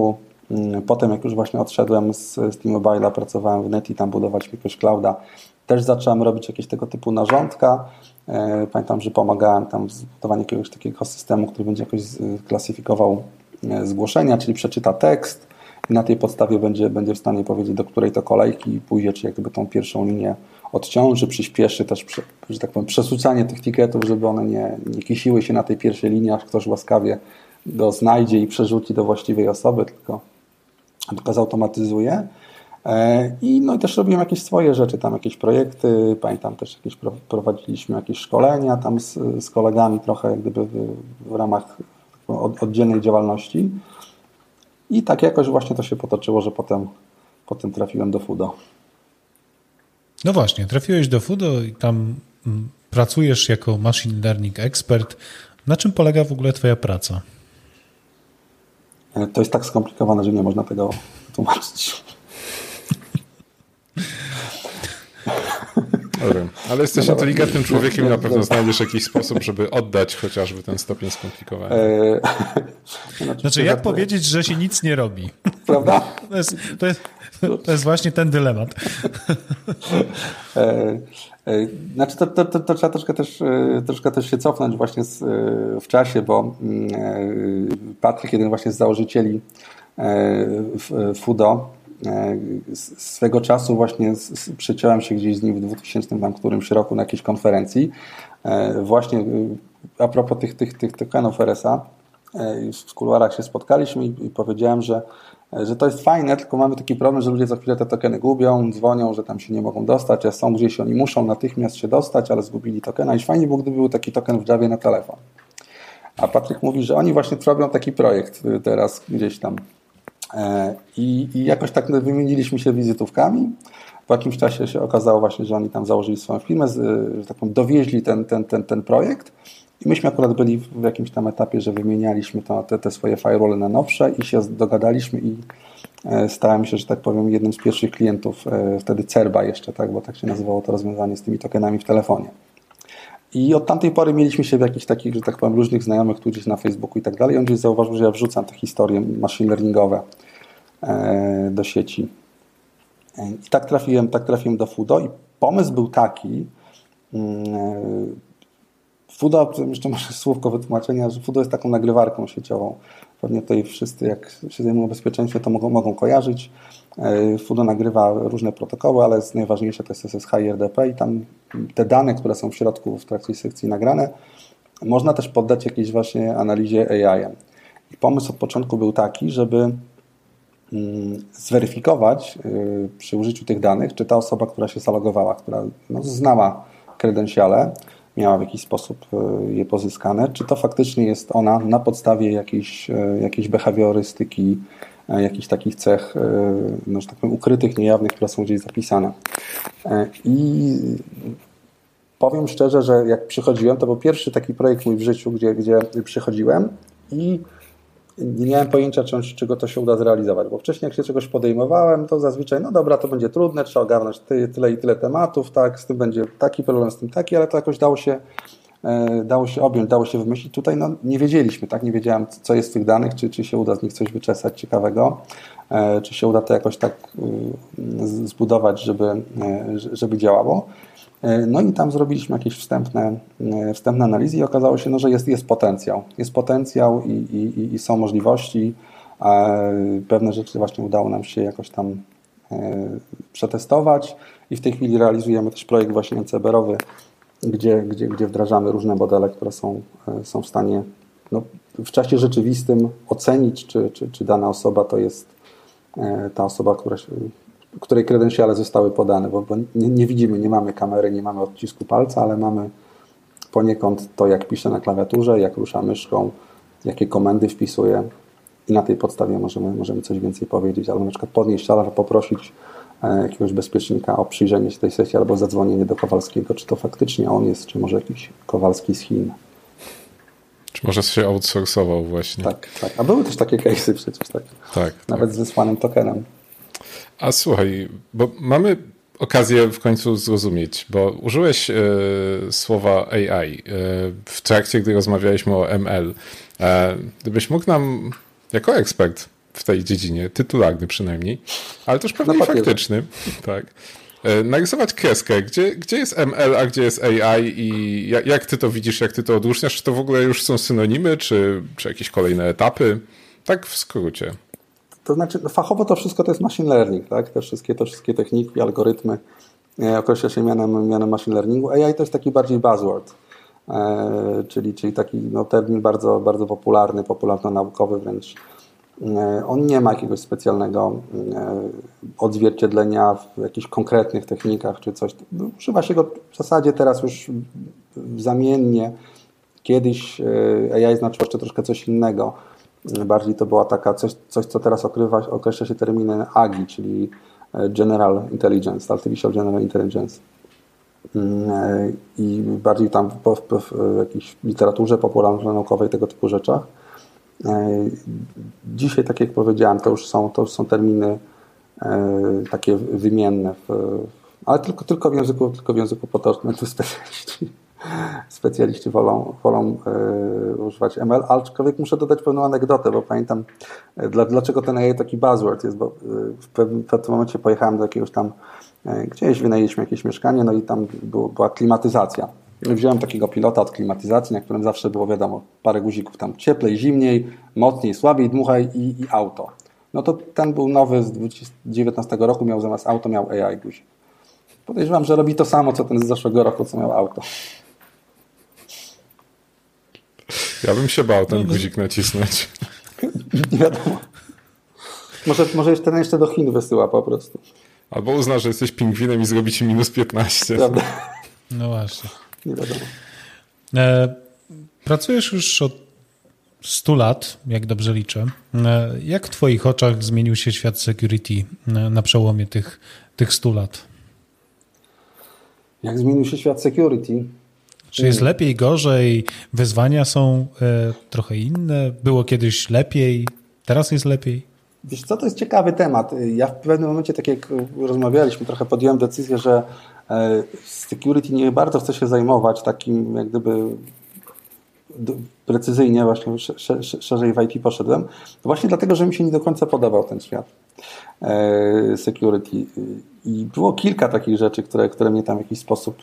Potem jak już właśnie odszedłem z T-Mobile'a, pracowałem w Net i tam budować jakiegoś clouda, też zacząłem robić jakieś tego typu narządka. Pamiętam, że pomagałem tam w zbudowaniu jakiegoś takiego systemu, który będzie jakoś klasyfikował zgłoszenia, czyli przeczyta tekst i na tej podstawie będzie w stanie powiedzieć, do której to kolejki pójdzie, czy jakby tą pierwszą linię odciąży, przyspieszy też, że tak powiem, przesuczanie tych tiketów, żeby one nie kisiły się na tej pierwszej linii, aż ktoś łaskawie go znajdzie i przerzuci do właściwej osoby, tylko zautomatyzuje. No i też robiłem jakieś swoje rzeczy, tam jakieś projekty, pamiętam też prowadziliśmy jakieś szkolenia tam z kolegami trochę jak gdyby w ramach oddzielnej działalności i tak jakoś właśnie to się potoczyło, że potem trafiłem do Fudo. No właśnie, trafiłeś do Fudo i tam pracujesz jako machine learning ekspert. Na czym polega w ogóle twoja praca? To jest tak skomplikowane, że nie można tego tłumaczyć. Dobra, ale jesteś inteligentnym człowiekiem i na pewno znajdziesz jakiś sposób, żeby oddać chociażby ten stopień skomplikowania. Znaczy, jak powiedzieć, że się nic nie robi? Prawda? To jest właśnie ten dylemat. Znaczy to trzeba troszkę też się cofnąć właśnie w czasie, bo Patryk, jeden właśnie z założycieli Fudo, swego czasu właśnie przeciąłem się gdzieś z nim w 2000 tam którymś roku na jakiejś konferencji. Właśnie a propos tych tokenów RSA, w kuluarach się spotkaliśmy i powiedziałem, że to jest fajne, tylko mamy taki problem, że ludzie za chwilę te tokeny gubią, dzwonią, że tam się nie mogą dostać, a są gdzieś, oni muszą natychmiast się dostać, ale zgubili tokena i fajnie było, gdyby był taki token w Javie na telefon. A Patryk mówi, że oni właśnie robią taki projekt teraz gdzieś tam. I jakoś tak wymieniliśmy się wizytówkami. Po jakimś czasie się okazało właśnie, że oni tam założyli swoją firmę, że tak powiem, dowieźli ten projekt i myśmy akurat byli w jakimś tam etapie, że wymienialiśmy te swoje firewall na nowsze i się dogadaliśmy i stałem się, że tak powiem, jednym z pierwszych klientów, wtedy Cerba jeszcze, tak, bo tak się nazywało to rozwiązanie z tymi tokenami w telefonie. I od tamtej pory mieliśmy się w jakichś takich, że tak powiem, różnych znajomych tu gdzieś na Facebooku i tak dalej. On gdzieś zauważył, że ja wrzucam te historie machine learningowe do sieci. I tak trafiłem do Fudo i pomysł był taki, Fudo, jeszcze może słówko wytłumaczenia, że Fudo jest taką nagrywarką sieciową. Pewnie tutaj wszyscy, jak się zajmują bezpieczeństwem, to mogą kojarzyć. Fudo nagrywa różne protokoły, ale najważniejsze to jest SSH i RDP i tam te dane, które są w środku w trakcie sekcji nagrane, można też poddać jakiejś właśnie analizie AI. I pomysł od początku był taki, żeby zweryfikować przy użyciu tych danych, czy ta osoba, która się zalogowała, która znała kredensiale, miała w jakiś sposób je pozyskane, czy to faktycznie jest ona na podstawie jakiejś behawiorystyki, jakichś takich cech, że tak powiem, ukrytych, niejawnych, które są gdzieś zapisane. I powiem szczerze, że jak przychodziłem, to był pierwszy taki projekt mój w życiu, gdzie przychodziłem i nie miałem pojęcia, czego to się uda zrealizować, bo wcześniej jak się czegoś podejmowałem, to zazwyczaj, no dobra, to będzie trudne, trzeba ogarnąć tyle i tyle tematów, tak, z tym będzie taki problem, z tym taki, ale to jakoś dało się objąć, dało się wymyślić. Tutaj nie wiedzieliśmy, tak, nie wiedziałem, co jest w tych danych, czy się uda z nich coś wyczesać ciekawego, czy się uda to jakoś tak zbudować, żeby działało. No i tam zrobiliśmy jakieś wstępne analizy i okazało się, że jest potencjał. Jest potencjał i są możliwości. Pewne rzeczy właśnie udało nam się jakoś tam przetestować i w tej chwili realizujemy też projekt właśnie NCBR-owy, gdzie wdrażamy różne modele, które są w stanie w czasie rzeczywistym ocenić, czy dana osoba to jest ta osoba, której kredensiale zostały podane, bo nie widzimy, nie mamy kamery, nie mamy odcisku palca, ale mamy poniekąd to, jak pisze na klawiaturze, jak rusza myszką, jakie komendy wpisuje i na tej podstawie możemy coś więcej powiedzieć, albo na przykład podnieść alarm, poprosić jakiegoś bezpiecznika o przyjrzenie się tej sesji albo zadzwonienie do Kowalskiego, czy to faktycznie on jest, czy może jakiś Kowalski z Chin. Czy może się outsourcował właśnie. Tak. A były też takie case'y przecież, tak. Nawet z wysłanym tokenem. A słuchaj, bo mamy okazję w końcu zrozumieć, bo użyłeś słowa AI w trakcie, gdy rozmawialiśmy o ML. Gdybyś mógł nam jako ekspert w tej dziedzinie, tytularny przynajmniej, ale też pewnie faktyczny. Tak. Narysować kreskę, gdzie jest ML, a gdzie jest AI i jak ty to widzisz, jak ty to odróżniasz? Czy to w ogóle już są synonimy, czy jakieś kolejne etapy? Tak w skrócie. To znaczy, fachowo to wszystko to jest machine learning, tak? Te wszystkie techniki, algorytmy określa się mianem machine learningu. AI to jest taki bardziej buzzword, czyli taki termin bardzo, bardzo popularno-naukowy wręcz. On nie ma jakiegoś specjalnego odzwierciedlenia w jakichś konkretnych technikach czy coś. Używa się go w zasadzie teraz już zamiennie. Kiedyś AI znaczyło jeszcze troszkę coś innego. Bardziej to była taka coś co teraz określa się terminem AGI, czyli General Intelligence, Artificial General Intelligence. I bardziej tam w jakiejś literaturze popularno-naukowej tego typu rzeczach. Dzisiaj, tak jak powiedziałem, to już są terminy takie wymienne, ale tylko w języku potocznym. Tu specjaliści wolą używać ML, aczkolwiek muszę dodać pewną anegdotę, bo pamiętam, dlaczego ten AI taki buzzword jest, bo w pewnym momencie pojechałem do jakiegoś tam, gdzieś wynajęliśmy jakieś mieszkanie, no i tam była klimatyzacja. Wziąłem takiego pilota od klimatyzacji, na którym zawsze było, wiadomo, parę guzików tam cieplej, zimniej, mocniej, słabiej, dmuchaj i auto. No to ten był nowy z 2019 roku, miał zamiast auto, miał AI guzik. Podejrzewam, że robi to samo, co ten z zeszłego roku, co miał auto. Ja bym się bał ten guzik nacisnąć. Nie wiadomo. Może jeszcze do Chin wysyła po prostu. Albo uzna, że jesteś pingwinem i zrobi ci -15. Prawda? No właśnie. Nie wiadomo. Pracujesz już od 100 lat, jak dobrze liczę. Jak w twoich oczach zmienił się świat security na przełomie tych 100 lat? Jak zmienił się świat security? Czy jest lepiej, gorzej? Wyzwania są trochę inne? Było kiedyś lepiej? Teraz jest lepiej? Wiesz co, to jest ciekawy temat. Ja w pewnym momencie, tak jak rozmawialiśmy, trochę podjąłem decyzję, że security nie bardzo chcę się zajmować takim jak gdyby precyzyjnie, właśnie szerzej w IT poszedłem. Właśnie dlatego, że mi się nie do końca podobał ten świat security. I było kilka takich rzeczy, które mnie tam w jakiś sposób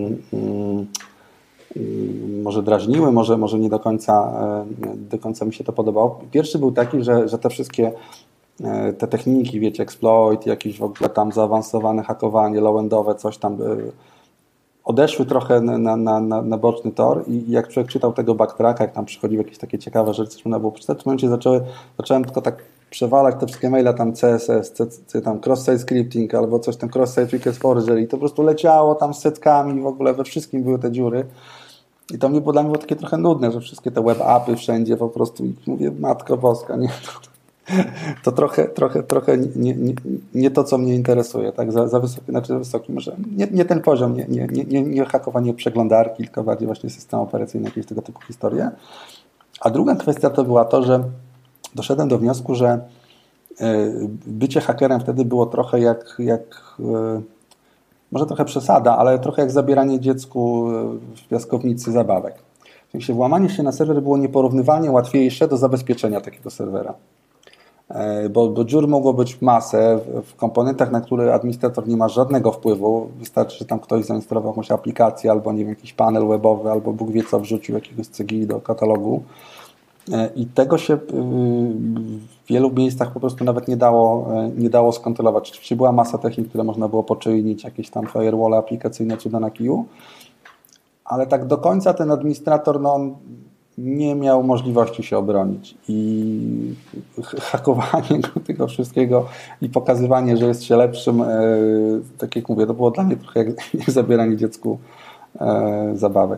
może drażniły, może nie do końca mi się to podobało. Pierwszy był taki, że te wszystkie te techniki, wiecie, exploit, jakieś w ogóle tam zaawansowane hakowanie, low-endowe, coś tam odeszły trochę na boczny tor i jak człowiek czytał tego backtracka, jak tam przychodziły jakieś takie ciekawe rzeczy, coś można było przeczytać, w tym momencie zacząłem tylko tak przewalać te wszystkie maile, tam CSS, tam cross-site scripting albo coś tam cross-site request forgery i to po prostu leciało tam z setkami, w ogóle we wszystkim były te dziury. I to dla mnie było takie trochę nudne, że wszystkie te web appy wszędzie po prostu, i mówię, Matko Boska, nie, to trochę nie to, co mnie interesuje, tak, za wysoki, znaczy wysoki, może nie ten poziom, nie hakowanie przeglądarki, tylko bardziej właśnie system operacyjny, jakieś tego typu historie. A druga kwestia to była to, że doszedłem do wniosku, że bycie hakerem wtedy było trochę jak może trochę przesada, ale trochę jak zabieranie dziecku w piaskownicy zabawek. W sensie włamanie się na serwer było nieporównywalnie łatwiejsze do zabezpieczenia takiego serwera. Bo dziur mogło być masę w komponentach, na które administrator nie ma żadnego wpływu. Wystarczy, że tam ktoś zainstalował jakąś aplikację albo nie wiem, jakiś panel webowy, albo Bóg wie co wrzucił jakiegoś CGI do katalogu. I tego się w wielu miejscach po prostu nawet nie dało skontrolować. Oczywiście była masa technik, które można było poczynić, jakieś tam firewall aplikacyjne, cuda na kiju, ale tak do końca ten administrator nie miał możliwości się obronić i hakowanie tego wszystkiego i pokazywanie, że jest się lepszym, tak jak mówię, to było dla mnie trochę jak zabieranie dziecku zabawek.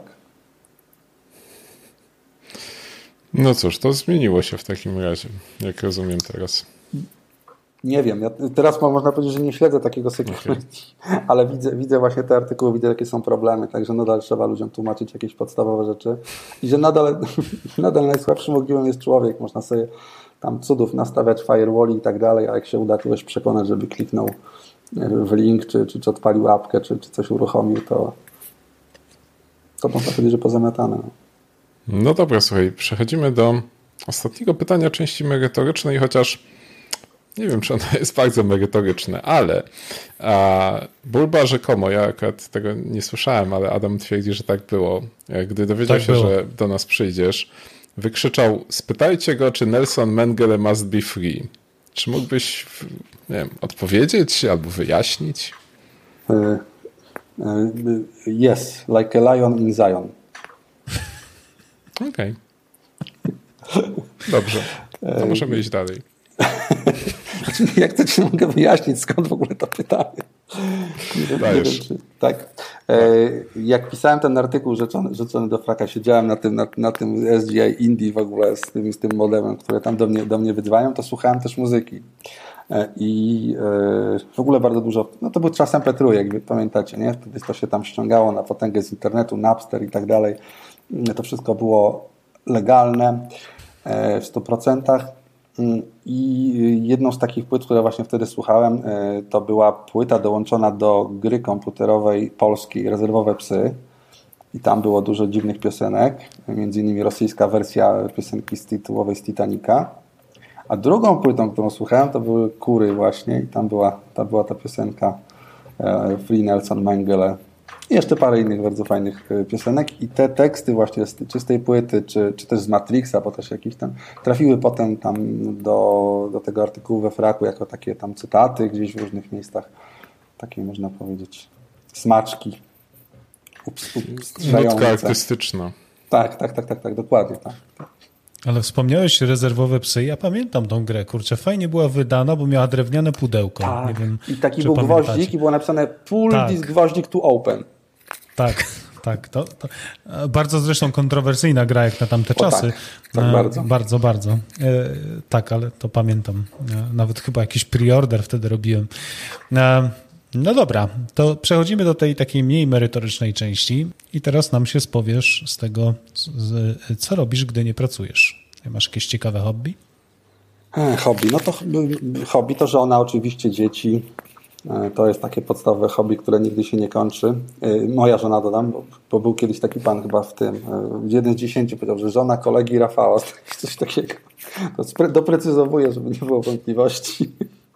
No cóż, to zmieniło się w takim razie, jak rozumiem teraz. Nie wiem, ja teraz można powiedzieć, że nie śledzę takiego security, ale widzę właśnie te artykuły, widzę jakie są problemy, także nadal trzeba ludziom tłumaczyć jakieś podstawowe rzeczy i że nadal najsłabszym ogniwem jest człowiek, można sobie tam cudów nastawiać firewalli i tak dalej, a jak się uda kogoś przekonać, żeby kliknął w link, czy odpalił apkę, czy coś uruchomił, to można powiedzieć, że pozamiatane. No dobra, słuchaj, przechodzimy do ostatniego pytania części merytorycznej, chociaż Nie wiem, czy ono jest bardzo merytoryczne, ale Bulba rzekomo, ja akurat tego nie słyszałem, ale Adam twierdzi, że tak było. Gdy dowiedział się, że do nas przyjdziesz, wykrzyczał: spytajcie go, czy Nelson Mengele must be free. Czy mógłbyś, nie wiem, odpowiedzieć albo wyjaśnić? Yes, like a lion in Zion. Okej. Dobrze, to możemy iść dalej. Jak to ci mogę wyjaśnić, skąd w ogóle to pytanie? Nie wiem, tak. Jak pisałem ten artykuł rzeczony do fraka, siedziałem na tym SGI Indie w ogóle z tym modemem, które tam do mnie wydzwają, to słuchałem też muzyki. I w ogóle bardzo dużo, no to był czas MP3, jak pamiętacie, nie? Wtedy to się tam ściągało na potęgę z internetu, Napster i tak dalej. To wszystko było legalne w 100%. I jedną z takich płyt, które właśnie wtedy słuchałem, to była płyta dołączona do gry komputerowej polskiej Rezerwowe Psy. I tam było dużo dziwnych piosenek, między innymi rosyjska wersja piosenki tytułowej z Titanica. A drugą płytą, którą słuchałem, to były Kury właśnie i tam była ta piosenka Free Nelson Mengele. I jeszcze parę innych bardzo fajnych piosenek i te teksty właśnie czy z tej płyty, czy też z Matrixa, bo też jakieś tam trafiły potem tam do tego artykułu we fraku jako takie tam cytaty gdzieś w różnych miejscach. Takie można powiedzieć smaczki. Nutka artystyczna. Tak, dokładnie tak. Ale wspomniałeś Rezerwowe Psy, ja pamiętam tą grę, kurczę, fajnie była wydana, bo miała drewniane pudełko. Tak. Nie wiem, i taki był gwoździk i było napisane pull this gwoździk to open. Tak. To bardzo zresztą kontrowersyjna gra jak na tamte czasy. Tak bardzo. Bardzo. Tak, ale to pamiętam. Nawet chyba jakiś pre-order wtedy robiłem. No dobra, to przechodzimy do tej takiej mniej merytorycznej części i teraz nam się spowiesz z tego, co robisz, gdy nie pracujesz. Masz jakieś ciekawe hobby? Hobby, no to hobby to żona, oczywiście dzieci. To jest takie podstawowe hobby, które nigdy się nie kończy. Moja żona, dodam, bo był kiedyś taki pan chyba w tym, 1 z 10 powiedział, że żona kolegi Rafała, coś takiego. To doprecyzowuję, żeby nie było wątpliwości.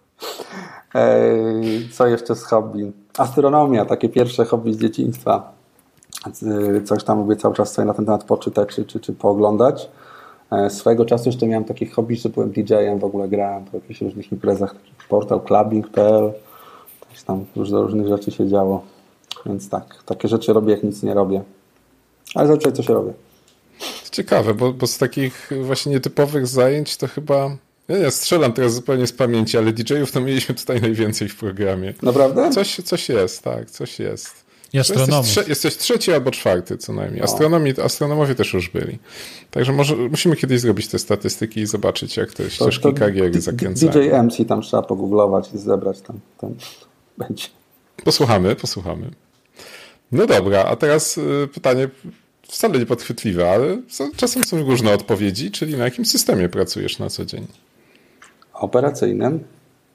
Co jeszcze z hobby? Astronomia, takie pierwsze hobby z dzieciństwa. Coś tam lubię cały czas sobie na ten temat poczytać czy pooglądać. Swego czasu jeszcze miałem takie hobby, że byłem DJ-em, w ogóle grałem po jakichś różnych imprezach, taki portal clubbing.pl, tam dużo różnych rzeczy się działo. Więc tak, takie rzeczy robię, jak nic nie robię. Ale zazwyczaj coś robię. Ciekawe, bo z takich właśnie nietypowych zajęć to chyba... Ja strzelam teraz zupełnie z pamięci, ale DJ-ów to mieliśmy tutaj najwięcej w programie. Naprawdę? Coś jest, tak, coś jest. I astronomów. Jesteś 3. albo 4. co najmniej. Astronomowie też już byli. Także może musimy kiedyś zrobić te statystyki i zobaczyć, jak te ścieżki kariery zakręcają. DJ MC tam trzeba pogooglować i zebrać tam. Będzie. Posłuchamy. No dobra, a teraz pytanie wcale nie podchwytliwe, ale czasem są różne odpowiedzi, czyli na jakim systemie pracujesz na co dzień? Operacyjnym.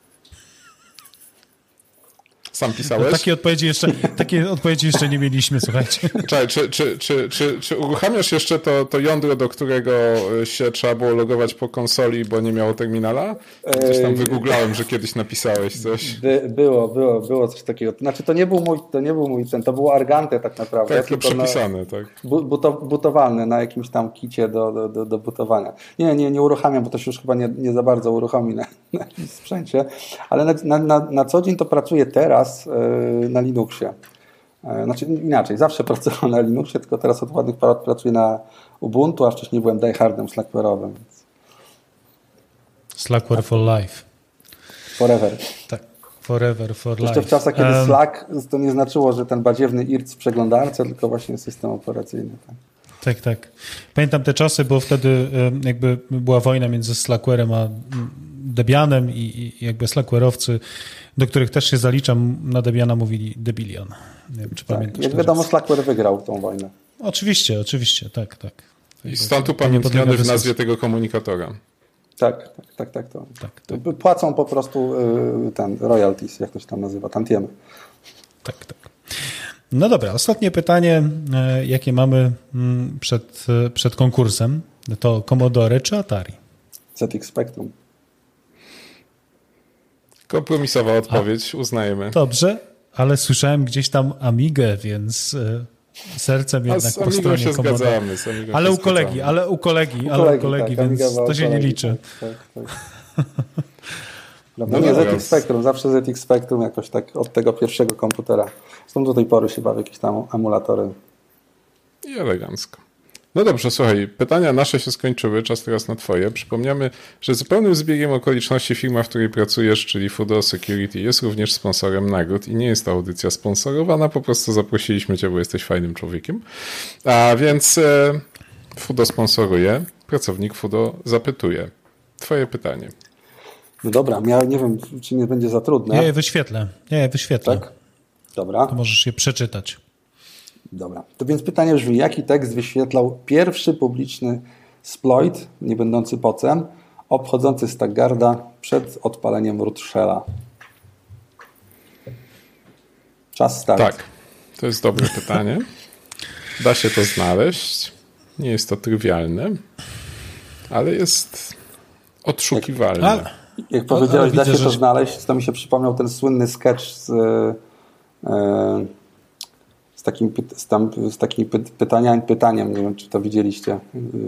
Sam pisałeś? No, takie odpowiedzi jeszcze nie mieliśmy, słuchajcie. Czy uruchamiasz jeszcze to jądro, do którego się trzeba było logować po konsoli, bo nie miało terminala? Coś tam wygooglałem, że kiedyś napisałeś coś. Było coś takiego. Znaczy to nie był mój ten, to było Argante tak naprawdę. Tak, to przepisane, tak. Butowalne na jakimś tam kicie do butowania. Nie uruchamiam, bo to się już chyba nie za bardzo uruchomi na jakimś sprzęcie, ale na co dzień to pracuję teraz na Linuxie. Znaczy inaczej, zawsze pracowałem na Linuxie, tylko teraz od ładnych paru lat pracuję na Ubuntu, a wcześniej byłem diehardem Slackware'owym. Slackware for life. Forever. Tak, forever for life. Jeszcze w czasach, kiedy Slack to nie znaczyło, że ten badziewny IRC w przeglądarce, tylko właśnie system operacyjny. Tak. Pamiętam te czasy, bo wtedy jakby była wojna między Slackware'em a Debianem i jakby Slackware'owcy, do których też się zaliczam, na Debiana mówili Debilion. Nie wiem, czy pamiętasz. Jak wiadomo, Slackware wygrał tą wojnę. Oczywiście, tak. I stąd upamiętniony w nazwie tego komunikatora. Tak. Płacą po prostu ten royalties, jak to się tam nazywa, tantiemy. Tak. No dobra, ostatnie pytanie, jakie mamy przed konkursem, to Commodore czy Atari? ZX Spectrum. Kompromisowa odpowiedź, uznajemy. Dobrze, ale słyszałem gdzieś tam Amigę, więc sercem jednak po stronie się Commodore. zgadzamy. Ale u kolegi, tak, więc to się nie liczy. Tak. No nie, ZX Spectrum, zawsze ZX Spectrum jakoś tak od tego pierwszego komputera. Zresztą do tej pory się bawię jakieś tam emulatory. I elegancko. No dobrze, słuchaj, pytania nasze się skończyły, czas teraz na twoje. Przypomniamy, że zupełnym zbiegiem okoliczności firma, w której pracujesz, czyli Fudo Security, jest również sponsorem nagród i nie jest to audycja sponsorowana, po prostu zaprosiliśmy cię, bo jesteś fajnym człowiekiem. A więc Fudo sponsoruje, pracownik Fudo zapytuje. Twoje pytanie. No dobra, ja nie wiem, czy nie będzie za trudne. Ja je wyświetlę. Tak? Dobra. To możesz je przeczytać. Dobra. To więc pytanie brzmi, jaki tekst wyświetlał pierwszy publiczny sploit, nie będący pocem, obchodzący Staggarda przed odpaleniem root shella? Czas start. Tak, to jest dobre pytanie. Da się to znaleźć. Nie jest to trywialne, ale jest odszukiwalne. Jak powiedziałeś, da się widzę, to znaleźć, to mi się przypomniał ten słynny sketch z takim pytaniem, nie wiem, czy to widzieliście.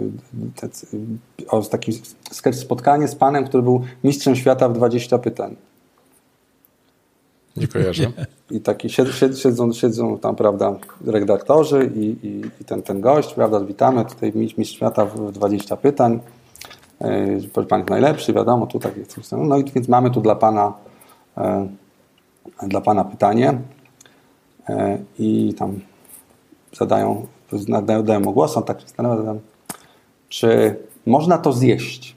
Taki sketch, spotkanie z panem, który był mistrzem świata w 20 pytań. Nie kojarzę. I taki siedzą tam, prawda, redaktorzy i ten gość, prawda, witamy, tutaj mistrz świata w 20 pytań. Pan jest najlepszy, wiadomo, tu tak jest. No i więc mamy tu dla pana pytanie i tam dają mu głos, on tak zastanawiam, czy można to zjeść?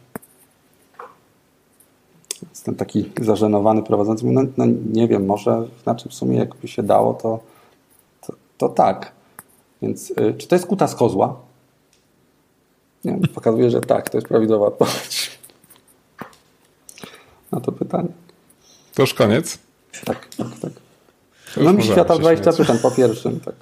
Jestem taki zażenowany prowadzący, no nie wiem, może, znaczy w sumie jakby się dało, to tak. Więc czy to jest kuta z kozła? Nie, pokazuje, że tak, to jest prawidłowa odpowiedź na to pytanie. To już koniec? Tak. No mi świata 20 pytań po pierwszym, tak.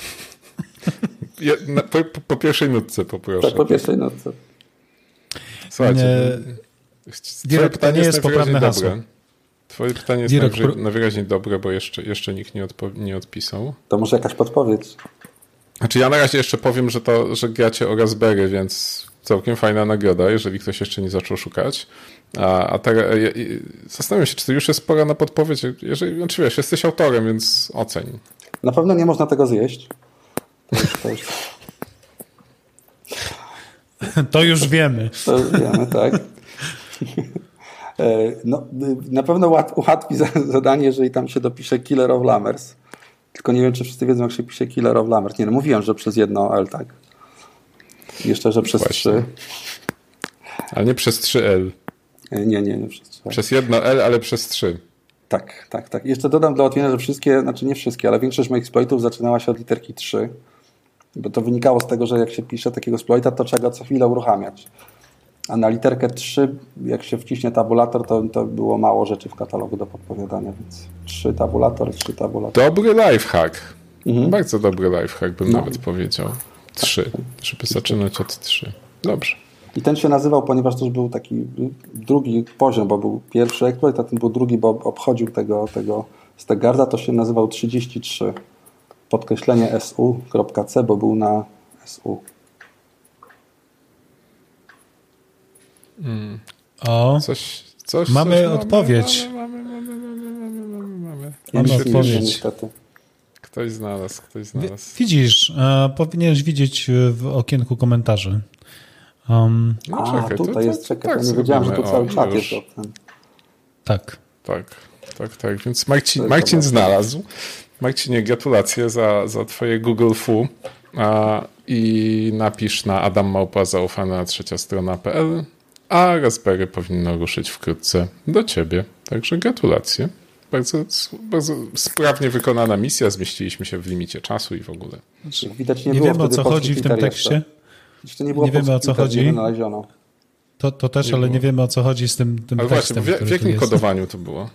Po pierwszej nutce poproszę. Tak, po pierwszej nutce. Słuchajcie, twoje pytanie jest poprawne hasło. Twoje pytanie jest najwyraźniej dobre, bo jeszcze nikt nie odpisał. To może jakaś podpowiedź? Znaczy ja na razie jeszcze powiem, że gracie o Raspberry, więc całkiem fajna nagroda, jeżeli ktoś jeszcze nie zaczął szukać. A teraz zastanawiam się, czy to już jest pora na podpowiedź. Znaczy wiesz, jesteś autorem, więc oceń. Na pewno nie można tego zjeść. To już wiemy. To już wiemy, tak. No, na pewno ułatwi zadanie, jeżeli tam się dopisze Killer of Lammers. Tylko nie wiem, czy wszyscy wiedzą, jak się pisze Killer of Lammers. Nie, no mówiłem, że przez jedno L, tak. Jeszcze, że przez 3. Ale nie przez 3L. Nie przez 3. Przez jedno L, ale przez 3. Tak. Jeszcze dodam dla ułatwienia, że wszystkie, znaczy nie wszystkie, ale większość moich exploitów zaczynała się od literki 3. Bo to wynikało z tego, że jak się pisze takiego exploita, to trzeba go co chwilę uruchamiać. A na literkę 3, jak się wciśnie tabulator, to było mało rzeczy w katalogu do podpowiadania, więc 3 tabulator. Dobry lifehack. Bardzo dobry lifehack bym nawet powiedział. 3, żeby zaczynać od 3. Dobrze. I ten się nazywał, ponieważ to już był taki drugi poziom, bo był pierwszy exploit, a ten był drugi, bo obchodził tego Staggarda, to się nazywał 33. Podkreślenie su.c, bo był na su. O, mamy odpowiedź. Mamy odpowiedź. Niestety. Ktoś znalazł. Widzisz, powinieneś widzieć w okienku komentarzy. Czekaj, tutaj jest, ja nie wiedziałem, że to cały czat jest. Tak. Tak. Więc Marcin znalazł. Marcinie, gratulacje za twoje Google Fu i napisz na adammałpa@zaufana3strona.pl, a Raspberry powinno ruszyć wkrótce do ciebie. Także gratulacje. Bardzo, bardzo sprawnie wykonana misja. Zmieściliśmy się w limicie czasu i w ogóle. Widać, nie wiemy, o co chodzi w tym tekście. Nie wiemy, o co chodzi. Znaleziono. To też, ale nie wiemy, o co chodzi z tym ale tekstem. Właśnie, w jakim kodowaniu to było?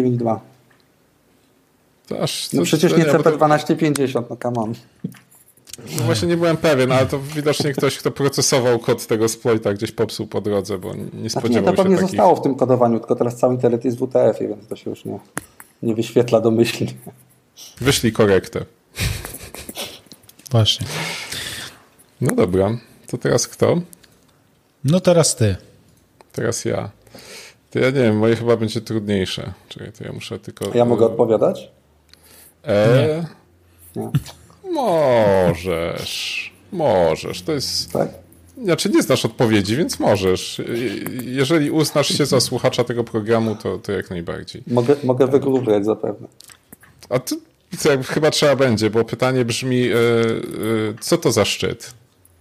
88592. No przecież nie CP1250, no come on. No właśnie nie byłem pewien, ale to widocznie ktoś, kto procesował kod tego exploita, gdzieś popsuł po drodze, bo nie spodziewał to pewnie się takich... zostało w tym kodowaniu, tylko teraz cały internet jest w WTF-ie, więc to się już nie wyświetla domyślnie. Wyszli korektę. Właśnie. No dobra, to teraz kto? No teraz ty. Teraz ja. To ja nie wiem, moje chyba będzie trudniejsze. Czekaj, to ja muszę tylko... Ja mogę odpowiadać? Nie. Możesz. To jest... Tak? Znaczy nie znasz odpowiedzi, więc możesz. Jeżeli uznasz się za słuchacza tego programu, to jak najbardziej. Mogę wygooglać zapewne. A to chyba trzeba będzie, bo pytanie brzmi, co to za szczyt?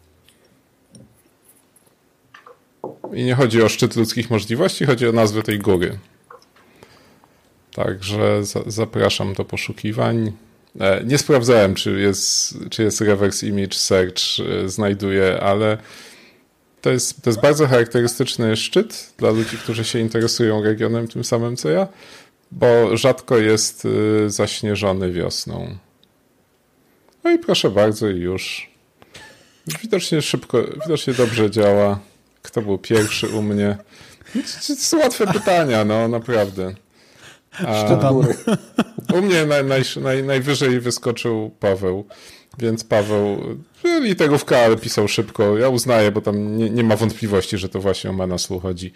I nie chodzi o szczyt ludzkich możliwości, chodzi o nazwę tej góry. Także zapraszam do poszukiwań. Nie sprawdzałem, czy jest reverse image search, znajduję, ale to jest bardzo charakterystyczny szczyt dla ludzi, którzy się interesują regionem tym samym co ja, bo rzadko jest zaśnieżony wiosną. No i proszę bardzo, i już. Widocznie dobrze działa. Kto był pierwszy u mnie? To są łatwe pytania, no naprawdę. U mnie najwyżej wyskoczył Paweł, więc Paweł literówka, ale pisał szybko. Ja uznaję, bo tam nie ma wątpliwości, że to właśnie o Manaslu chodzi.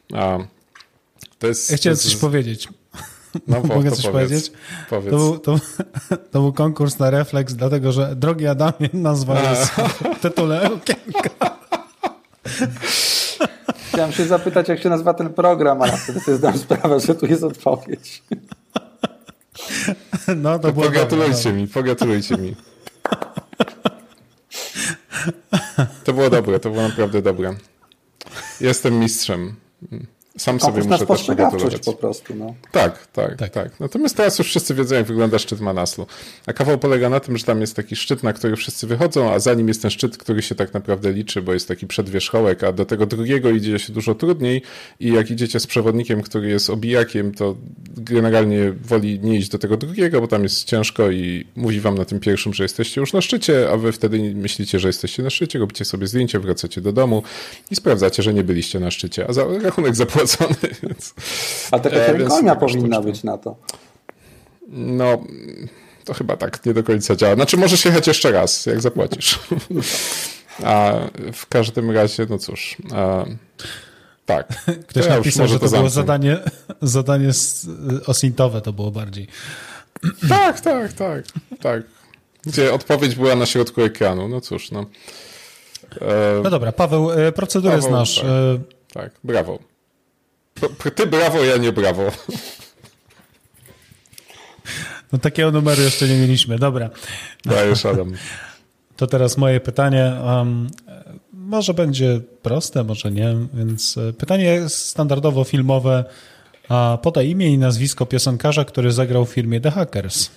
Ja chciałem coś powiedzieć. No, mogę coś powiedzieć? Powiedz. To był konkurs na refleks, dlatego że drogi Adamie, nazwa jest w tytule okienka. Chciałem się zapytać, jak się nazywa ten program, ale wtedy sobie zdałem sprawę, że tu jest odpowiedź. No to było pogratulujcie mi. To było dobre, to było naprawdę dobre. Jestem mistrzem. Sam sobie muszę też pogratulować. Po prostu, no. Tak. Natomiast teraz już wszyscy wiedzą, jak wygląda szczyt Manaslu. A kawał polega na tym, że tam jest taki szczyt, na który wszyscy wychodzą, a za nim jest ten szczyt, który się tak naprawdę liczy, bo jest taki przedwierzchołek, a do tego drugiego idzie się dużo trudniej i jak idziecie z przewodnikiem, który jest obijakiem, to generalnie woli nie iść do tego drugiego, bo tam jest ciężko i mówi wam na tym pierwszym, że jesteście już na szczycie, a wy wtedy myślicie, że jesteście na szczycie, robicie sobie zdjęcie, wracacie do domu i sprawdzacie, że nie byliście na szczycie, a rachunek zapłacony. Więc, a taka rękojmia powinna być na to. No, to chyba tak nie do końca działa. Znaczy możesz jechać jeszcze raz, jak zapłacisz. A w każdym razie, no cóż, tak. Ktoś napisał, że to było zadanie osintowe, to było bardziej. Tak. Gdzie odpowiedź była na środku ekranu. No cóż, no. No dobra, Paweł, procedurę znasz. Tak, brawo. Ty brawo, ja nie brawo. No takiego numeru jeszcze nie mieliśmy. Dobra. Dajesz, Adam. To teraz moje pytanie. Może będzie proste, może nie. Więc pytanie jest standardowo filmowe. Podaj imię i nazwisko piosenkarza, który zagrał w filmie The Hackers.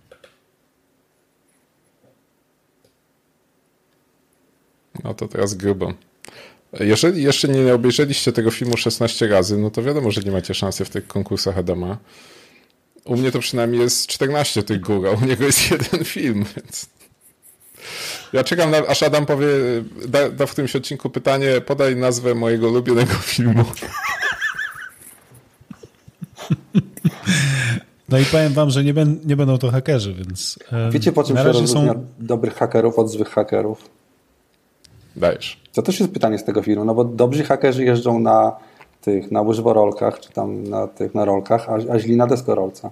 No to teraz grubo. Jeżeli jeszcze nie obejrzeliście tego filmu 16 razy, no to wiadomo, że nie macie szansy w tych konkursach Adama. U mnie to przynajmniej jest 14 tych gór, a u niego jest jeden film, więc... Ja czekam, aż Adam powie, da w którymś odcinku pytanie, podaj nazwę mojego ulubionego filmu. No i powiem wam, że nie będą to hakerzy, więc... Wiecie, po czym się rozróżnia dobrych hakerów od złych hakerów? Dajesz. To też jest pytanie z tego filmu, no bo dobrzy hakerzy jeżdżą na łyżworolkach, czy tam na rolkach, a źli na deskorolce.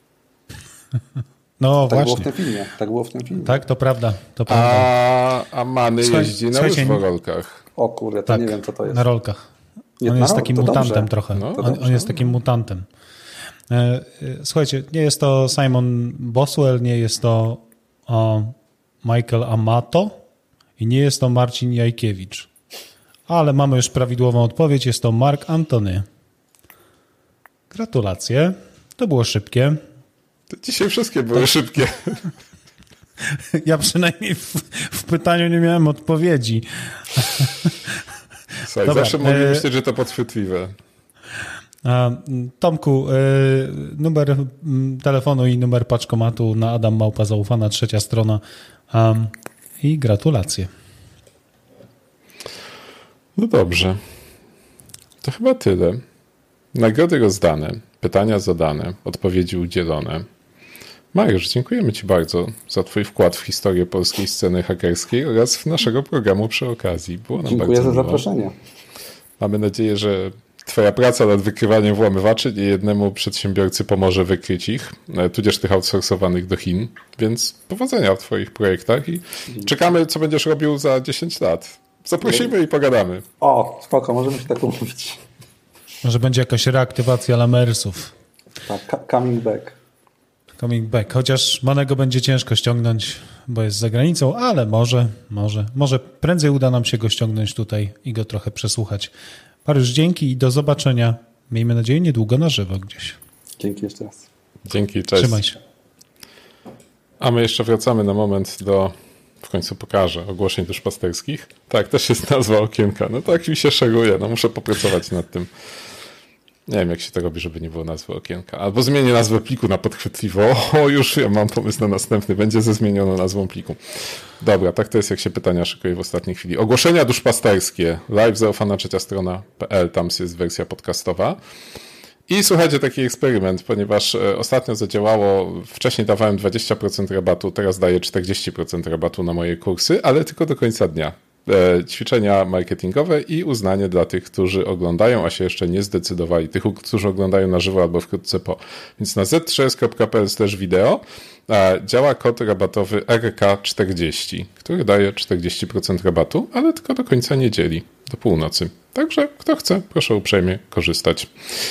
No tak właśnie. Tak było w tym filmie. Tak, to prawda. A Many jeździ na łyżworolkach. O kurde, to nie wiem, co to jest. Na rolkach. On jest takim mutantem trochę. No, on jest takim mutantem. Słuchajcie, nie jest to Simon Boswell, nie jest to Michael Amato i nie jest to Marcin Jajkiewicz. Ale mamy już prawidłową odpowiedź. Jest to Mark Antony. Gratulacje. To było szybkie. To dzisiaj wszystkie były szybkie. Ja przynajmniej w pytaniu nie miałem odpowiedzi. Słuchaj, dobra, zawsze mogli myśleć, że to podchwytliwe. Tomku, numer telefonu i numer paczkomatu na Adam Małpa Zaufana, 3. strona. i gratulacje. No dobrze. To chyba tyle. Nagrody rozdane, pytania zadane, odpowiedzi udzielone. Mariusz, dziękujemy Ci bardzo za Twój wkład w historię polskiej sceny hakerskiej oraz w naszego programu przy okazji. Było nam Dziękuję bardzo za miło. zaproszenie. Mamy nadzieję, że Twoja praca nad wykrywaniem włamywaczy niejednemu przedsiębiorcy pomoże wykryć ich, tudzież tych outsourcowanych do Chin. Więc powodzenia w Twoich projektach i czekamy, co będziesz robił za 10 lat. Zaprosimy i pogadamy. O, spoko, możemy się tak umówić. Może będzie jakaś reaktywacja lamersów. Tak, coming back. Coming back. Chociaż Manego będzie ciężko ściągnąć, bo jest za granicą, ale może prędzej uda nam się go ściągnąć tutaj i go trochę przesłuchać. Mariusz, dzięki i do zobaczenia. Miejmy nadzieję niedługo na żywo gdzieś. Dzięki jeszcze raz. Dzięki, cześć. Trzymaj się. A my jeszcze wracamy na moment do, w końcu pokażę, ogłoszeń duszpasterskich. Tak, też jest nazwa okienka. No tak mi się szaruje, no muszę popracować nad tym. Nie wiem, jak się to robi, żeby nie było nazwy okienka. Albo zmienię nazwę pliku na podchwytliwo. O, już ja mam pomysł na następny. Będzie ze zmienioną nazwą pliku. Dobra, tak to jest, jak się pytania szykuje w ostatniej chwili. Ogłoszenia duszpasterskie. Live zaufana trzecia strona.pl. Tam jest wersja podcastowa. I słuchajcie, taki eksperyment, ponieważ ostatnio zadziałało, wcześniej dawałem 20% rabatu, teraz daję 40% rabatu na moje kursy, ale tylko do końca dnia. Ćwiczenia marketingowe i uznanie dla tych, którzy oglądają, a się jeszcze nie zdecydowali, tych, którzy oglądają na żywo albo wkrótce po. Więc na z3s.pl/wideo działa kod rabatowy RK40, który daje 40% rabatu, ale tylko do końca niedzieli, do północy. Także kto chce, proszę uprzejmie korzystać.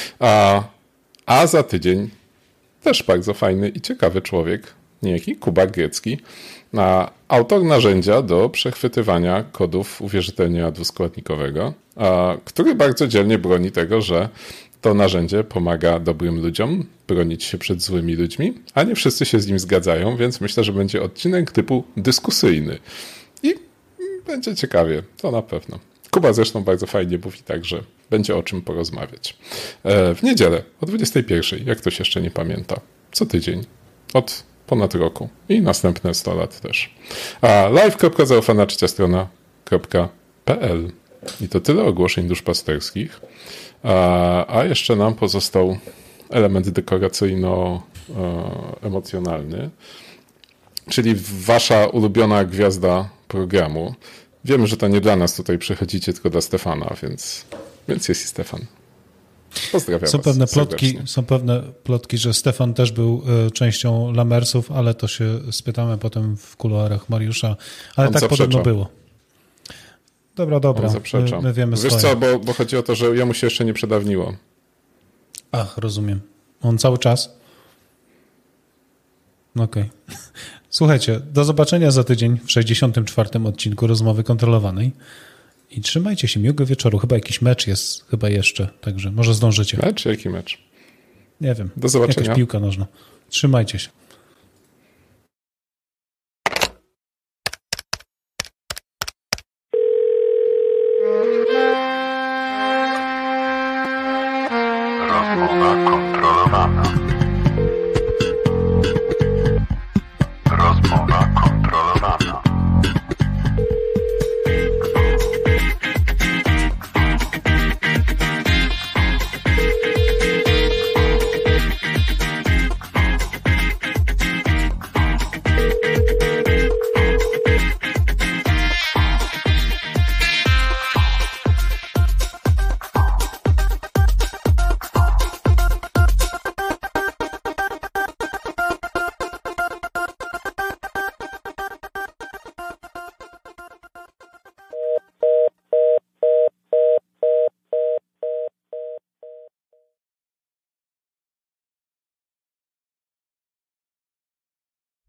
A za tydzień też bardzo fajny i ciekawy człowiek, niejaki Kuba Grecki, autor narzędzia do przechwytywania kodów uwierzytelnienia dwuskładnikowego, który bardzo dzielnie broni tego, że to narzędzie pomaga dobrym ludziom bronić się przed złymi ludźmi, a nie wszyscy się z nim zgadzają, więc myślę, że będzie odcinek typu dyskusyjny. I będzie ciekawie, to na pewno. Kuba zresztą bardzo fajnie mówi, także będzie o czym porozmawiać. W niedzielę o 21:00, jak ktoś jeszcze nie pamięta, co tydzień, od ponad roku i następne 100 lat też. live.zaufana3strona.pl. I to tyle ogłoszeń duszpasterskich. A jeszcze nam pozostał element dekoracyjno-emocjonalny, czyli wasza ulubiona gwiazda programu. Wiemy, że to nie dla nas tutaj przychodzicie, tylko dla Stefana, więc jest i Stefan. Pozdrawiam Są pewne plotki, że Stefan też był częścią lamersów, ale to się spytamy potem w kuluarach Mariusza. Ale On tak zaprzecza. podobno było. Dobra. My wiemy Wiesz swoje. co, bo chodzi o to, że jemu się jeszcze nie przedawniło. Ach, rozumiem. On cały czas? Okej. Słuchajcie, do zobaczenia za tydzień w 64. odcinku Rozmowy Kontrolowanej. I trzymajcie się, miłego wieczoru. Chyba jakiś mecz jest, chyba jeszcze, także może zdążycie. Mecz? Jaki mecz? Nie wiem. Do zobaczenia. Jakaś piłka nożna. Trzymajcie się.